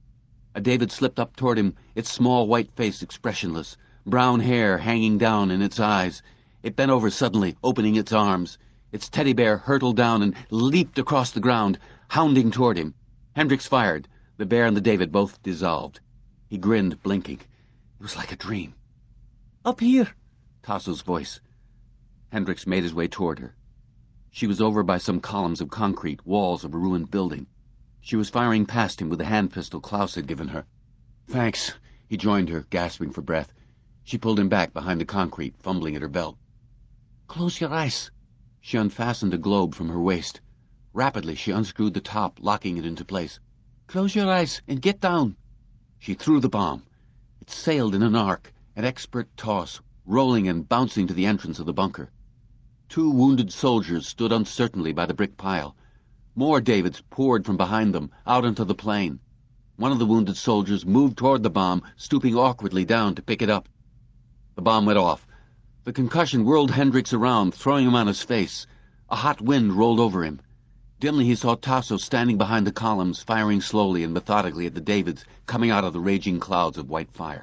A David slipped up toward him, its small white face expressionless, brown hair hanging down in its eyes. It bent over suddenly, opening its arms. Its teddy bear hurtled down and leaped across the ground, hounding toward him. Hendricks fired. The bear and the David both dissolved. He grinned, blinking. It was like a dream. "Up here!" Tasso's voice. Hendricks made his way toward her. She was over by some columns of concrete, walls of a ruined building. She was firing past him with the hand pistol Klaus had given her. "Thanks." He joined her, gasping for breath. She pulled him back behind the concrete, fumbling at her belt. "Close your eyes." She unfastened a globe from her waist. Rapidly, she unscrewed the top, locking it into place. "Close your eyes and get down." She threw the bomb. It sailed in an arc, an expert toss, rolling and bouncing to the entrance of the bunker. Two wounded soldiers stood uncertainly by the brick pile. More Davids poured from behind them, out onto the plain. One of the wounded soldiers moved toward the bomb, stooping awkwardly down to pick it up. The bomb went off. The concussion whirled Hendricks around, throwing him on his face. A hot wind rolled over him. Dimly he saw Tasso standing behind the columns, firing slowly and methodically at the Davids coming out of the raging clouds of white fire.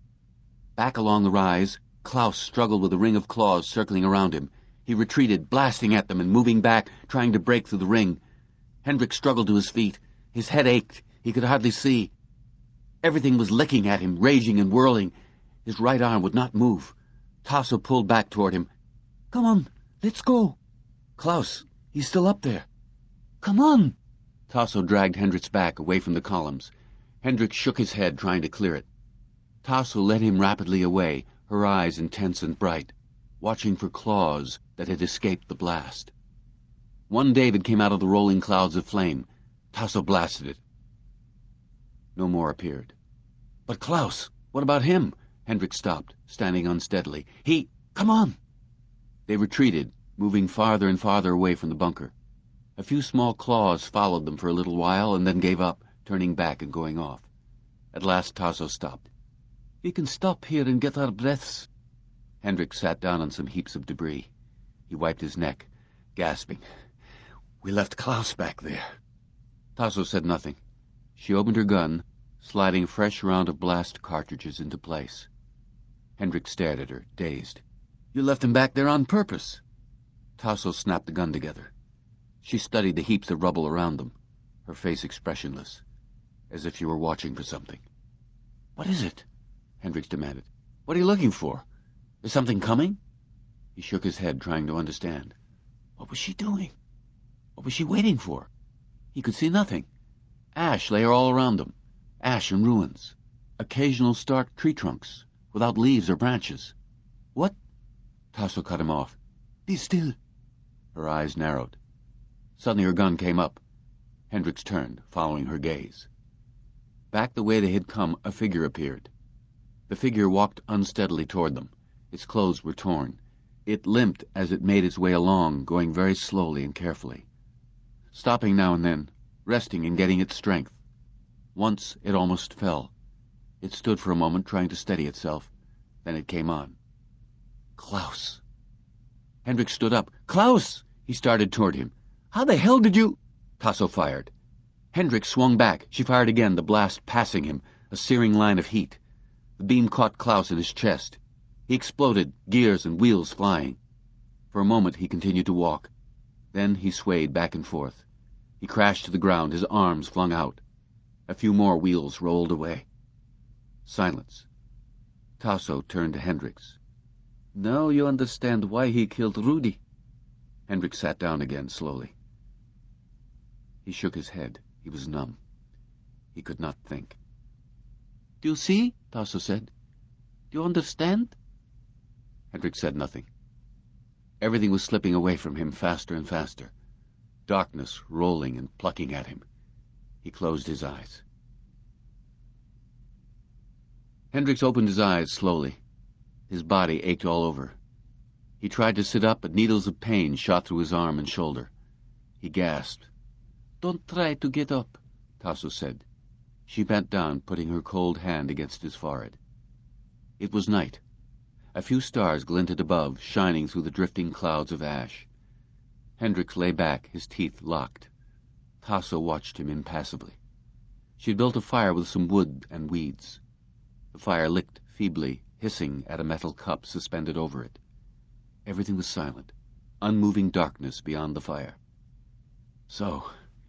Back along the rise, Klaus struggled with a ring of claws circling around him. He retreated, blasting at them and moving back, trying to break through the ring. Hendricks struggled to his feet. His head ached. He could hardly see. Everything was licking at him, raging and whirling. His right arm would not move. Tasso pulled back toward him. "Come on, let's go." "Klaus, he's still up there." "Come on." Tasso dragged Hendricks back, away from the columns. Hendricks shook his head, trying to clear it. Tasso led him rapidly away, her eyes intense and bright, watching for claws that had escaped the blast. One David came out of the rolling clouds of flame. Tasso blasted it. No more appeared. "But Klaus, what about him?" Hendricks stopped, standing unsteadily. "He... Come on!" They retreated, moving farther and farther away from the bunker. A few small claws followed them for a little while and then gave up, turning back and going off. At last Tasso stopped. "We can stop here and get our breaths." Hendricks sat down on some heaps of debris. He wiped his neck, gasping. "We left Klaus back there." Tasso said nothing. She opened her gun, sliding a fresh round of blast cartridges into place. Hendricks stared at her, dazed. "You left them back there on purpose." Tasso snapped the gun together. She studied the heaps of rubble around them, her face expressionless, as if she were watching for something. "What is it?" Hendricks demanded. "What are you looking for? Is something coming?" He shook his head, trying to understand. What was she doing? What was she waiting for? He could see nothing. Ash lay all around them. Ash and ruins. Occasional stark tree trunks, without leaves or branches. "What?" Tasso cut him off. "Be still." Her eyes narrowed. Suddenly her gun came up. Hendricks turned, following her gaze. Back the way they had come, a figure appeared. The figure walked unsteadily toward them. Its clothes were torn. It limped as it made its way along, going very slowly and carefully, stopping now and then, resting and getting its strength. Once it almost fell. It stood for a moment, trying to steady itself. Then it came on. Klaus. Hendricks stood up. "Klaus!" He started toward him. "How the hell did you—" Tasso fired. Hendricks swung back. She fired again, the blast passing him, a searing line of heat. The beam caught Klaus in his chest. He exploded, gears and wheels flying. For a moment he continued to walk. Then he swayed back and forth. He crashed to the ground, his arms flung out. A few more wheels rolled away. Silence. Tasso turned to Hendricks. "Now you understand why he killed Rudy." Hendricks sat down again, slowly. He shook his head. He was numb. He could not think. "Do you see?" Tasso said. "Do you understand?" Hendricks said nothing. Everything was slipping away from him faster and faster. Darkness rolling and plucking at him. He closed his eyes. Hendricks opened his eyes slowly. His body ached all over. He tried to sit up, but needles of pain shot through his arm and shoulder. He gasped. "Don't try to get up," Tasso said. She bent down, putting her cold hand against his forehead. It was night. A few stars glinted above, shining through the drifting clouds of ash. Hendricks lay back, his teeth locked. Tasso watched him impassively. She had built a fire with some wood and weeds. The fire licked feebly, hissing at a metal cup suspended over it. Everything was silent, unmoving darkness beyond the fire. "So,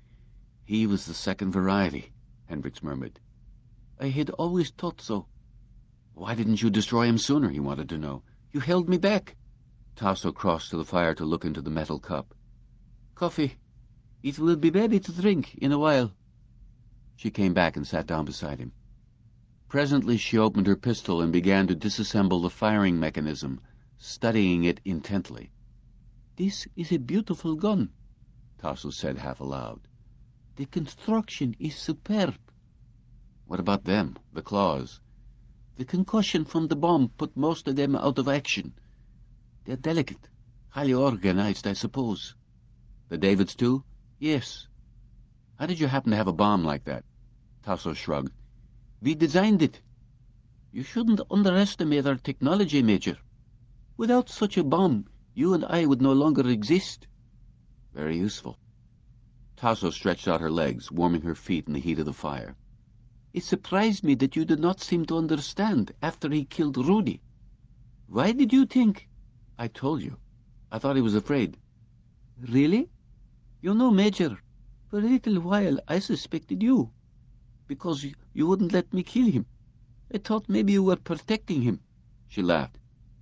he was the second variety," Hendricks murmured. "I had always thought so." "Why didn't you destroy him sooner?" he wanted to know. "You held me back." Tasso crossed to the fire to look into the metal cup. "Coffee. It will be ready to drink in a while." She came back and sat down beside him. Presently she opened her pistol and began to disassemble the firing mechanism, studying it intently. "This is a beautiful gun," Tasso said half aloud. "The construction is superb." "What about them, the claws?" "The concussion from the bomb put most of them out of action. They're delicate, highly organized, I suppose." "The Davids, too?" "Yes." "How did you happen to have a bomb like that?" Tasso shrugged. "We designed it. You shouldn't underestimate our technology, Major. Without such a bomb, you and I would no longer exist." "Very useful." Tasso stretched out her legs, warming her feet in the heat of the fire. "It surprised me that you did not seem to understand after he killed Rudy. Why did you think—" "I told you. I thought he was afraid." "Really? You know, Major, for a little while I suspected you, because you wouldn't let me kill him. I thought maybe you were protecting him." She laughed.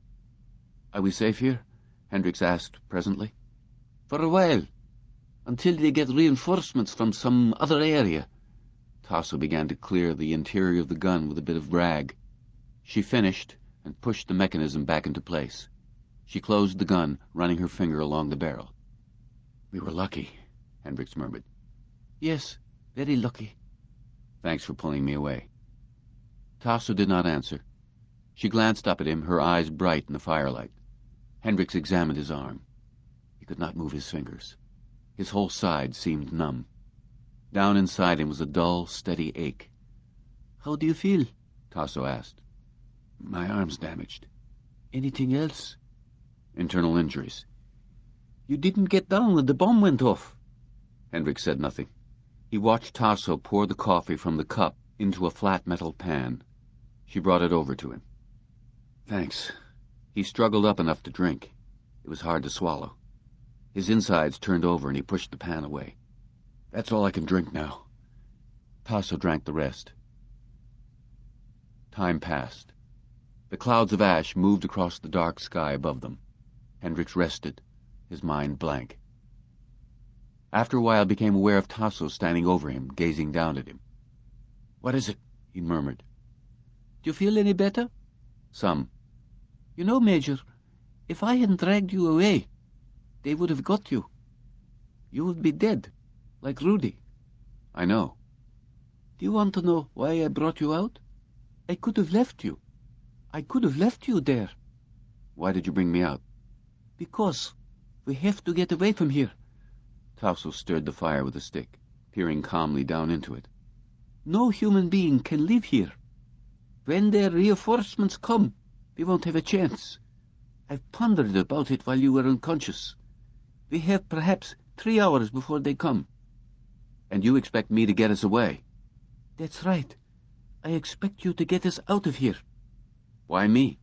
"Are we safe here?" Hendricks asked presently. "For a while, until they get reinforcements from some other area." Tasso began to clear the interior of the gun with a bit of rag. She finished and pushed the mechanism back into place. She closed the gun, running her finger along the barrel. "We were lucky," Hendricks murmured. "Yes, very lucky." "Thanks for pulling me away." Tasso did not answer. She glanced up at him, her eyes bright in the firelight. Hendricks examined his arm. He could not move his fingers. His whole side seemed numb. Down inside him was a dull, steady ache. "How do you feel?" Tasso asked. "My arm's damaged." "Anything else?" "Internal injuries." "You didn't get down when the bomb went off." Hendricks said nothing. He watched Tasso pour the coffee from the cup into a flat metal pan. She brought it over to him. Thanks. He struggled up enough to drink. It was hard to swallow. His insides turned over and he pushed the pan away. That's all I can drink now. Tasso drank the rest. Time passed. The clouds of ash moved across the dark sky above them. Hendricks rested, his mind blank. After a while became aware of Tasso standing over him, gazing down at him. What is it? He murmured. Do you feel any better? Some. You know, Major, if I hadn't dragged you away, they would have got you. You would be dead, like Rudy. I know. Do you want to know why I brought you out? I could have left you. I could have left you there. Why did you bring me out? Because we have to get away from here. Tasso stirred the fire with a stick, peering calmly down into it. No human being can live here. When their reinforcements come, we won't have a chance. I've pondered about it while you were unconscious. We have perhaps three hours before they come. And you expect me to get us away? That's right. I expect you to get us out of here. Why me?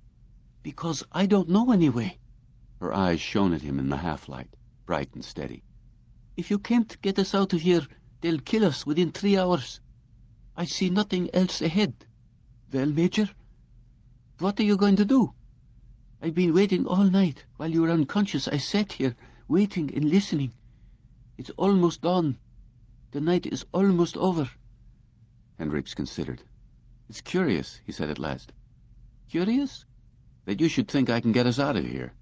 Because I don't know any way. Her eyes shone at him in the half-light, bright and steady. If you can't get us out of here, they'll kill us within three hours. I see nothing else ahead. Well, Major, what are you going to do? I've been waiting all night. While you were unconscious, I sat here, waiting and listening. It's almost dawn. The night is almost over. Hendricks considered. It's curious, he said at last. Curious? That you should think I can get us out of here.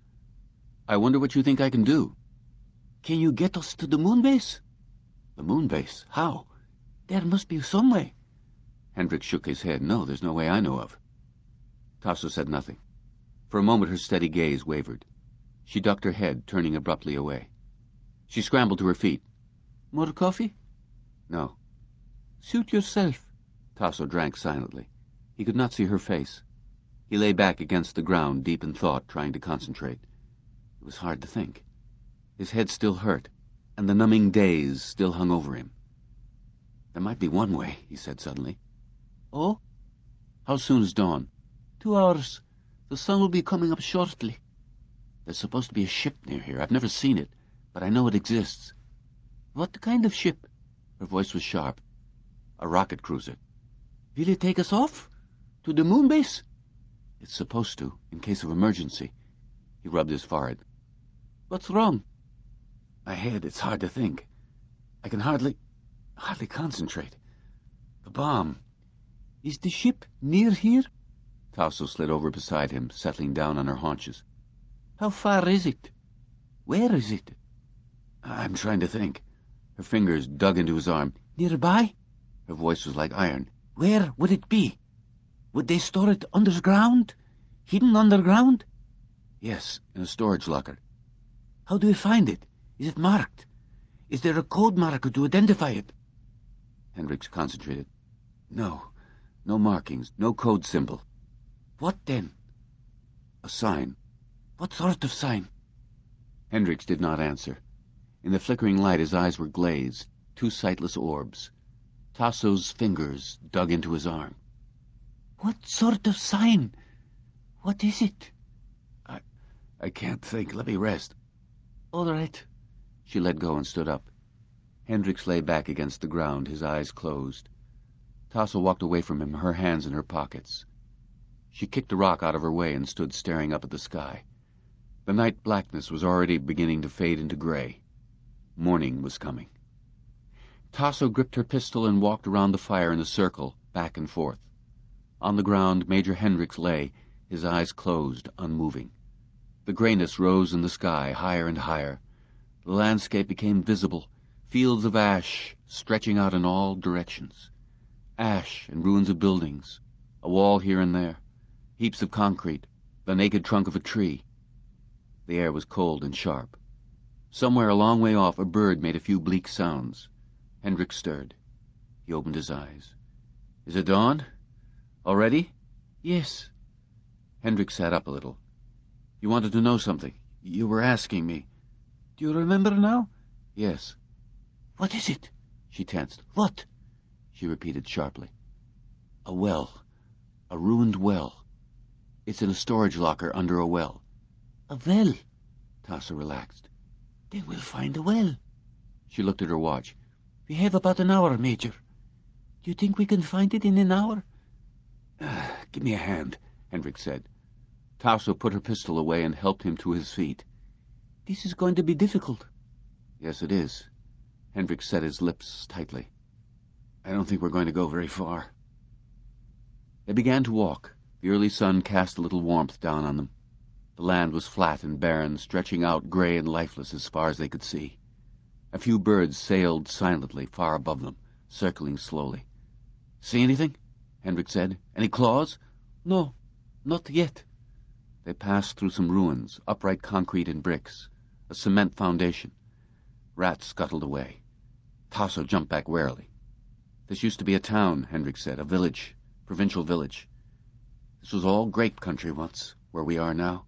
I wonder what you think I can do. Can you get us to the moon base? The moon base? How? There must be some way. Hendricks shook his head. No, there's no way I know of. Tasso said nothing. For a moment her steady gaze wavered. She ducked her head, turning abruptly away. She scrambled to her feet. More coffee? No. Suit yourself. Tasso drank silently. He could not see her face. He lay back against the ground, deep in thought, trying to concentrate. It was hard to think. His head still hurt, and the numbing daze still hung over him. There might be one way, he said suddenly. Oh? How soon is dawn? Two hours. The sun will be coming up shortly. There's supposed to be a ship near here. I've never seen it, but I know it exists. What kind of ship? Her voice was sharp. A rocket cruiser. Will it take us off? To the moon base? It's supposed to, in case of emergency. He rubbed his forehead. What's wrong? My head, it's hard to think. I can hardly, hardly concentrate. The bomb. Is the ship near here? Tasso slid over beside him, settling down on her haunches. How far is it? Where is it? I'm trying to think. Her fingers dug into his arm. Nearby? Her voice was like iron. Where would it be? Would they store it underground? Hidden underground? Yes, in a storage locker. How do we find it? Is it marked? Is there a code marker to identify it? Hendricks concentrated. No. No markings. No code symbol. What then? A sign. What sort of sign? Hendricks did not answer. In the flickering light his eyes were glazed, two sightless orbs. Tasso's fingers dug into his arm. What sort of sign? What is it? I... I can't think. Let me rest. All right. She let go and stood up. Hendricks lay back against the ground, his eyes closed. Tasso walked away from him, her hands in her pockets. She kicked a rock out of her way and stood staring up at the sky. The night blackness was already beginning to fade into gray. Morning was coming. Tasso gripped her pistol and walked around the fire in a circle, back and forth. On the ground, Major Hendricks lay, his eyes closed, unmoving. The grayness rose in the sky, higher and higher. The landscape became visible, fields of ash stretching out in all directions. Ash and ruins of buildings, a wall here and there, heaps of concrete, the naked trunk of a tree. The air was cold and sharp. Somewhere a long way off, a bird made a few bleak sounds. Hendricks stirred. He opened his eyes. Is it dawn? Already? Yes. Hendricks sat up a little. You wanted to know something. You were asking me. Do you remember now? Yes. What is it? She tensed. What? She repeated sharply. A well. A ruined well. It's in a storage locker under a well. A well? Tasso relaxed. Then we'll find a well. She looked at her watch. We have about an hour, Major. Do you think we can find it in an hour? Uh, give me a hand, Hendricks said. Tasso put her pistol away and helped him to his feet. This is going to be difficult. Yes, it is. Hendricks set his lips tightly. I don't think we're going to go very far. They began to walk. The early sun cast a little warmth down on them. The land was flat and barren, stretching out gray and lifeless as far as they could see. A few birds sailed silently far above them, circling slowly. See anything? Hendricks said. Any claws? No, not yet. They passed through some ruins, upright concrete and bricks, a cement foundation. Rats scuttled away. Tasso jumped back warily. This used to be a town, Hendricks said, a village, provincial village. This was all grape country once, where we are now.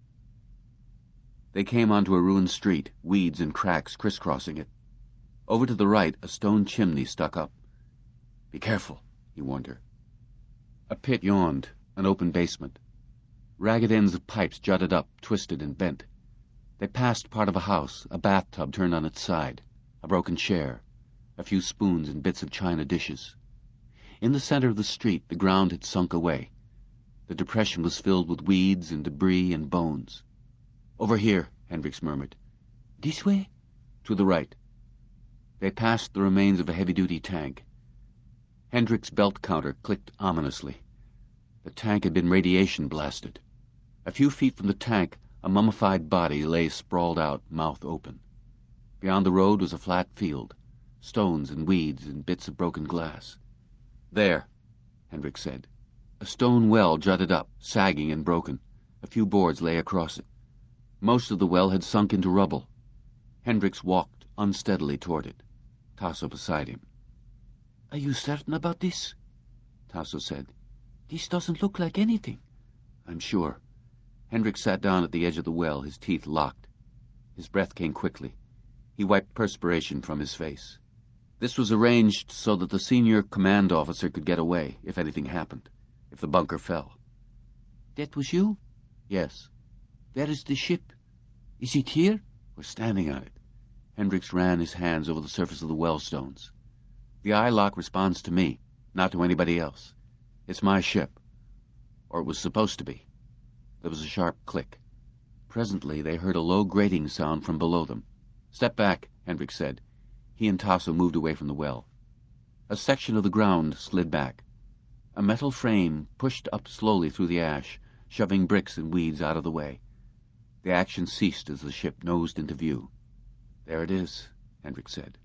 They came onto a ruined street, weeds and cracks crisscrossing it. Over to the right, a stone chimney stuck up. Be careful, he warned her. A pit yawned, an open basement. Ragged ends of pipes jutted up, twisted and bent. They passed part of a house, a bathtub turned on its side, a broken chair, a few spoons and bits of china dishes. In the center of the street, the ground had sunk away. The depression was filled with weeds and debris and bones. Over here, Hendricks murmured. This way? To the right. They passed the remains of a heavy-duty tank. Hendricks' belt counter clicked ominously. The tank had been radiation blasted. A few feet from the tank, a mummified body lay sprawled out, mouth open. Beyond the road was a flat field, stones and weeds and bits of broken glass. There, Hendricks said. A stone well jutted up, sagging and broken. A few boards lay across it. Most of the well had sunk into rubble. Hendricks walked unsteadily toward it, Tasso beside him. Are you certain about this? Tasso said. This doesn't look like anything. I'm sure. Hendricks sat down at the edge of the well, his teeth locked. His breath came quickly. He wiped perspiration from his face. This was arranged so that the senior command officer could get away if anything happened, if the bunker fell. That was you? Yes. Where is the ship? Is it here? We're standing on it. Hendricks ran his hands over the surface of the well stones. The eye lock responds to me, not to anybody else. It's my ship. Or it was supposed to be. There was a sharp click. Presently they heard a low grating sound from below them. Step back, Hendricks said. He and Tasso moved away from the well. A section of the ground slid back. A metal frame pushed up slowly through the ash, shoving bricks and weeds out of the way. The action ceased as the ship nosed into view. There it is, Hendricks said.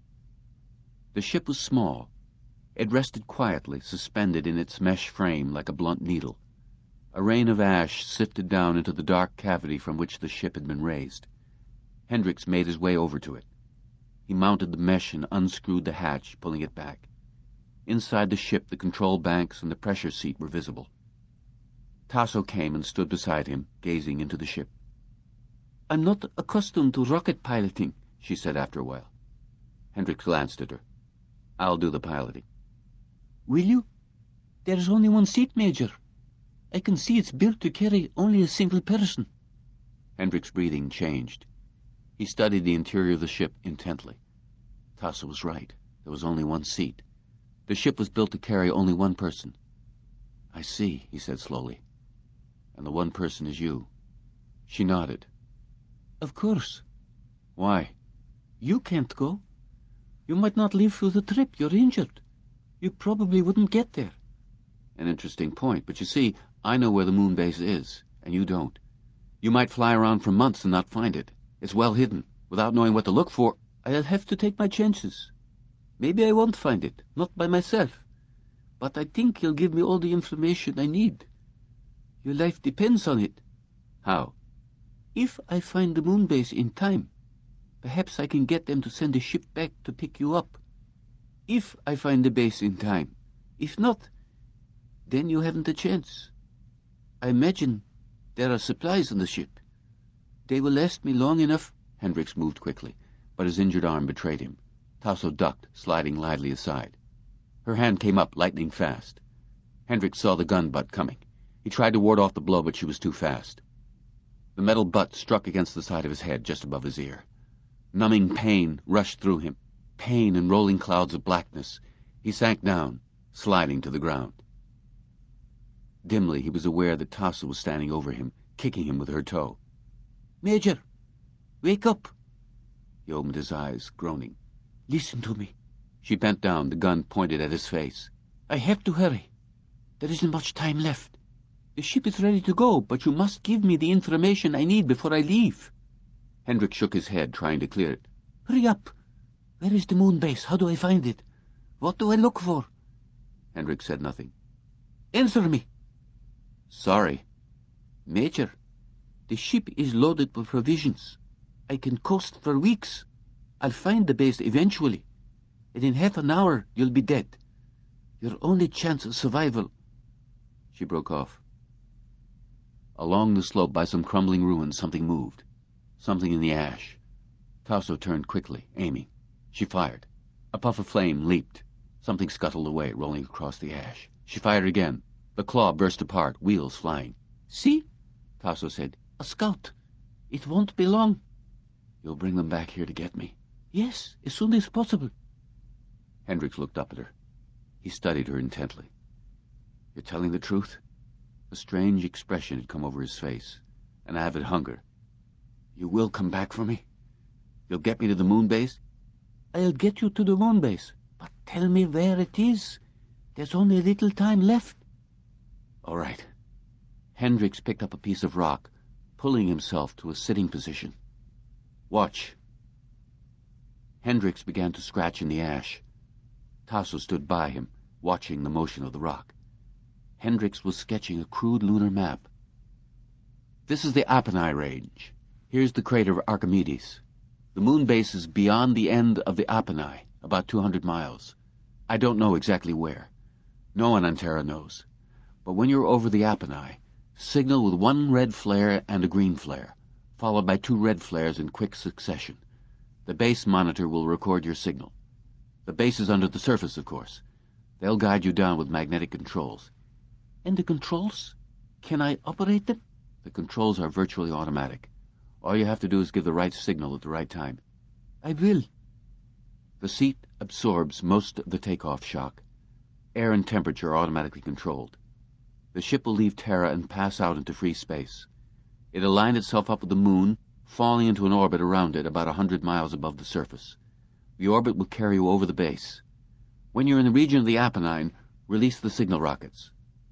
The ship was small. It rested quietly, suspended in its mesh frame like a blunt needle. A rain of ash sifted down into the dark cavity from which the ship had been raised. Hendricks made his way over to it. He mounted the mesh and unscrewed the hatch, pulling it back. Inside the ship, the control banks and the pressure seat were visible. Tasso came and stood beside him, gazing into the ship. I'm not accustomed to rocket piloting, she said after a while. Hendricks glanced at her. I'll do the piloting. Will you? There's only one seat, Major. I can see it's built to carry only a single person. Hendricks' breathing changed. He studied the interior of the ship intently. Tasso was right. There was only one seat. The ship was built to carry only one person. I see, he said slowly. And the one person is you. She nodded. Of course. Why? You can't go. You might not live through the trip. You're injured. You probably wouldn't get there. An interesting point, but you see, I know where the moon base is, and you don't. You might fly around for months and not find it. It's well hidden. Without knowing what to look for, I'll have to take my chances. Maybe I won't find it, not by myself. But I think you'll give me all the information I need. Your life depends on it. How? If I find the moon base in time, perhaps I can get them to send a ship back to pick you up. If I find the base in time. If not, then you haven't a chance. I imagine there are supplies on the ship. They will last me long enough. Hendricks moved quickly, but his injured arm betrayed him. Tasso ducked, sliding lightly aside. Her hand came up, lightning fast. Hendricks saw the gun butt coming. He tried to ward off the blow, but she was too fast. The metal butt struck against the side of his head, just above his ear. Numbing pain rushed through him, pain and rolling clouds of blackness. He sank down, sliding to the ground. Dimly, he was aware that Tasso was standing over him, kicking him with her toe. "Major, wake up!" He opened his eyes, groaning. "Listen to me." She bent down, the gun pointed at his face. "I have to hurry. There isn't much time left. The ship is ready to go, but you must give me the information I need before I leave." Hendricks shook his head, trying to clear it. "Hurry up! Where is the moon base? How do I find it? What do I look for?" Hendricks said nothing. "Answer me." "Sorry." "Major, the ship is loaded with provisions. I can coast for weeks. I'll find the base eventually, and in half an hour you'll be dead. Your only chance of survival—" She broke off. Along the slope by some crumbling ruins something moved. Something in the ash. Tasso turned quickly, aiming. She fired. A puff of flame leaped. Something scuttled away, rolling across the ash. She fired again. The claw burst apart, wheels flying. "See?" Tasso said. "A scout. It won't be long." "You'll bring them back here to get me?" "Yes, as soon as possible." Hendricks looked up at her. He studied her intently. "You're telling the truth?" A strange expression had come over his face, an avid hunger. "You will come back for me? You'll get me to the moon base?" "I'll get you to the moon base, but tell me where it is. There's only a little time left." "All right." Hendricks picked up a piece of rock, pulling himself to a sitting position. "Watch." Hendricks began to scratch in the ash. Tasso stood by him, watching the motion of the rock. Hendricks was sketching a crude lunar map. "This is the Apennine Range. Here's the crater of Archimedes. The moon base is beyond the end of the Apennine, about two hundred miles. I don't know exactly where. No one on Terra knows. But when you're over the Apennine, signal with one red flare and a green flare, followed by two red flares in quick succession. The base monitor will record your signal. The base is under the surface, of course. They'll guide you down with magnetic controls." "And the controls? Can I operate them?" "The controls are virtually automatic. All you have to do is give the right signal at the right time." "I will." The seat absorbs most of the takeoff shock. Air and temperature are automatically controlled. The ship will leave Terra and pass out into free space. It'll line itself up with the moon, falling into an orbit around it about a hundred miles above the surface. The orbit will carry you over the base. When you're in the region of the Apennine, release the signal rockets.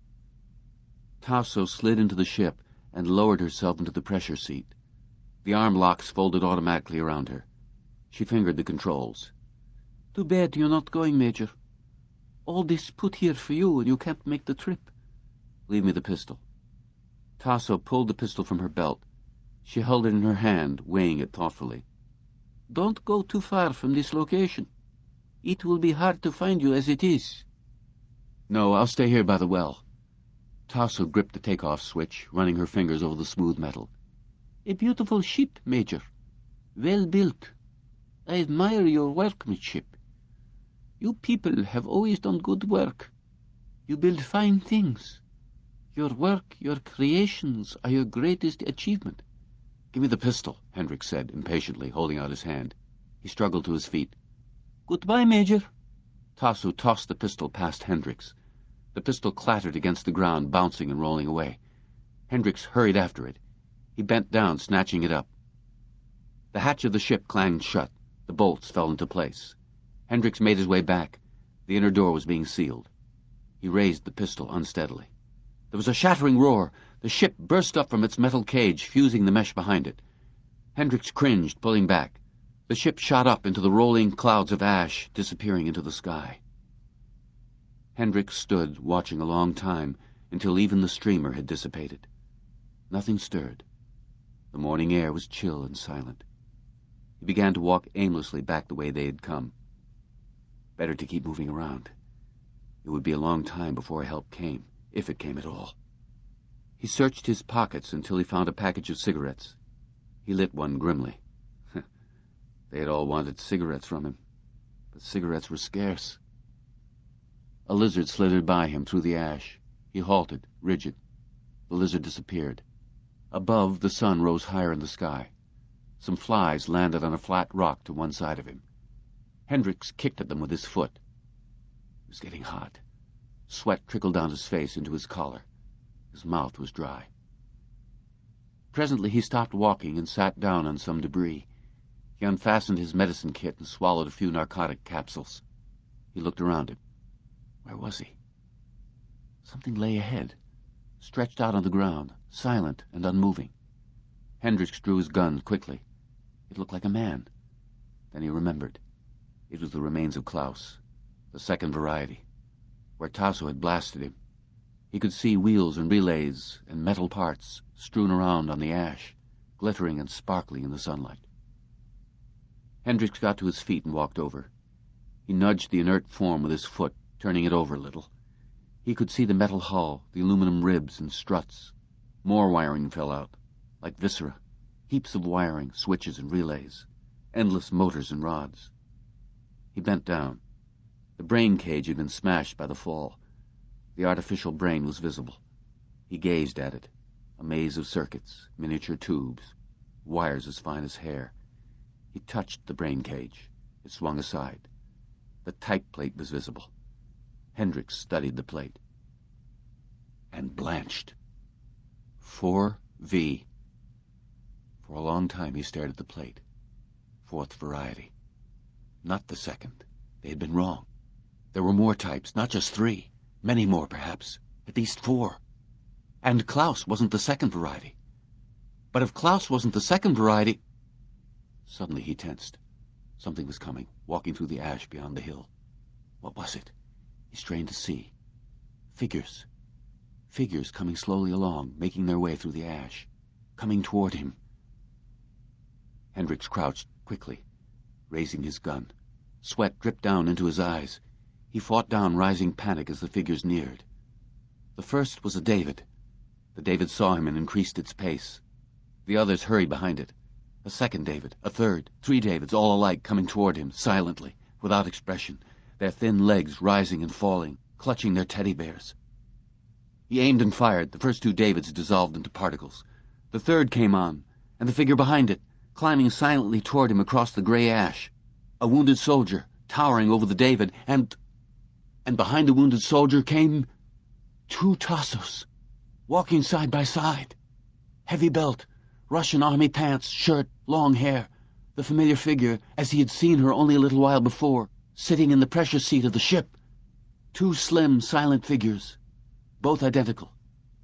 Tasso slid into the ship and lowered herself into the pressure seat. The arm locks folded automatically around her. She fingered the controls. "Too bad you're not going, Major. All this put here for you and you can't make the trip." "Leave me the pistol." Tasso pulled the pistol from her belt. She held it in her hand, weighing it thoughtfully. "Don't go too far from this location. It will be hard to find you as it is." "No, I'll stay here by the well." Tasso gripped the takeoff switch, running her fingers over the smooth metal. "A beautiful ship, Major. Well built. I admire your workmanship. You people have always done good work. You build fine things. Your work, your creations are your greatest achievement." "Give me the pistol," Hendricks said, impatiently, holding out his hand. He struggled to his feet. "Goodbye, Major." Tasso tossed the pistol past Hendricks. The pistol clattered against the ground, bouncing and rolling away. Hendricks hurried after it. He bent down, snatching it up. The hatch of the ship clanged shut. The bolts fell into place. Hendricks made his way back. The inner door was being sealed. He raised the pistol unsteadily. There was a shattering roar. The ship burst up from its metal cage, fusing the mesh behind it. Hendricks cringed, pulling back. The ship shot up into the rolling clouds of ash, disappearing into the sky. Hendricks stood, watching a long time, until even the streamer had dissipated. Nothing stirred. The morning air was chill and silent. He began to walk aimlessly back the way they had come. Better to keep moving around. It would be a long time before help came, if it came at all. He searched his pockets until he found a package of cigarettes. He lit one grimly. They had all wanted cigarettes from him. but cigarettes were scarce. A lizard slithered by him through the ash. He halted, rigid. The lizard disappeared. Above, the sun rose higher in the sky. Some flies landed on a flat rock to one side of him. Hendricks kicked at them with his foot. It was getting hot. Sweat trickled down his face into his collar. His mouth was dry. Presently he stopped walking and sat down on some debris. He unfastened his medicine kit and swallowed a few narcotic capsules. He looked around him. Where was he? Something lay ahead, stretched out on the ground, silent and unmoving. Hendricks drew his gun quickly. It looked like a man. Then he remembered. It was the remains of Klaus, the second variety, where Tasso had blasted him. He could see wheels and relays and metal parts strewn around on the ash, glittering and sparkling in the sunlight. Hendricks got to his feet and walked over. He nudged the inert form with his foot, turning it over a little. He could see the metal hull, the aluminum ribs and struts. More wiring fell out, like viscera, heaps of wiring, switches and relays, endless motors and rods. He bent down. The brain cage had been smashed by the fall. The artificial brain was visible. He gazed at it, a maze of circuits, miniature tubes, wires as fine as hair. He touched the brain cage. It swung aside. The type plate was visible. Hendricks studied the plate and blanched. four V. For a long time he stared at the plate. Fourth variety. Not the second. They had been wrong. There were more types, not just three. Many more, perhaps. At least four. And Klaus wasn't the second variety. But if Klaus wasn't the second variety... Suddenly he tensed. Something was coming, walking through the ash beyond the hill. What was it? He strained to see. Figures. Figures coming slowly along, making their way through the ash. Coming toward him. Hendricks crouched quickly, raising his gun. Sweat dripped down into his eyes. He fought down rising panic as the figures neared. The first was a David. The David saw him and increased its pace. The others hurried behind it. A second David, a third, three Davids, all alike, coming toward him, silently, without expression, their thin legs rising and falling, clutching their teddy bears. He aimed and fired. The first two Davids dissolved into particles. The third came on, and the figure behind it, climbing silently toward him across the gray ash. A wounded soldier, towering over the David, and... and behind the wounded soldier came... two Tassos, walking side by side. Heavy belt, Russian army pants, shirt, long hair. The familiar figure, as he had seen her only a little while before, sitting in the pressure seat of the ship. Two slim, silent figures, both identical.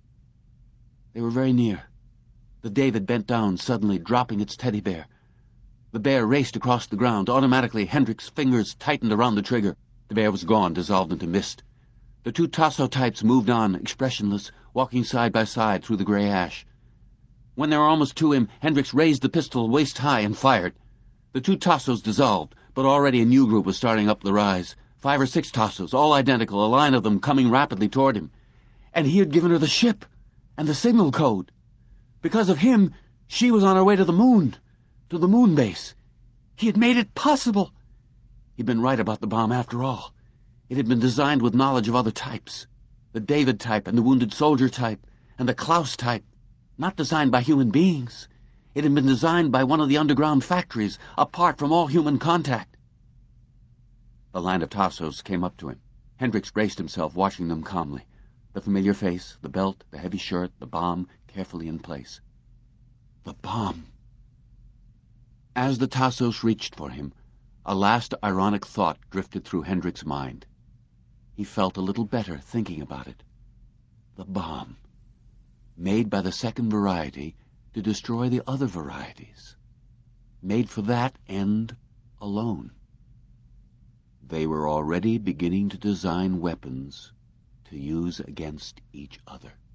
They were very near. The David bent down suddenly, dropping its teddy bear. The bear raced across the ground. Automatically, Hendricks' fingers tightened around the trigger. The bear was gone, dissolved into mist. The two Tasso types moved on, expressionless, walking side by side through the gray ash. When they were almost to him, Hendricks raised the pistol waist high and fired. The two Tassos dissolved, but already a new group was starting up the rise. Five or six Tassos, all identical, a line of them coming rapidly toward him. And he had given her the ship, and the signal code. Because of him, she was on her way to the moon, to the moon base. He had made it possible. He'd been right about the bomb after all. It had been designed with knowledge of other types. The David type and the wounded soldier type and the Klaus type. Not designed by human beings. It had been designed by one of the underground factories, apart from all human contact. The line of Tassos came up to him. Hendricks braced himself, watching them calmly. The familiar face, the belt, the heavy shirt, the bomb carefully in place. The bomb. As the Tassos reached for him, a last ironic thought drifted through Hendricks' mind. He felt a little better thinking about it. The bomb. Made by the second variety to destroy the other varieties. Made for that end alone. They were already beginning to design weapons to use against each other.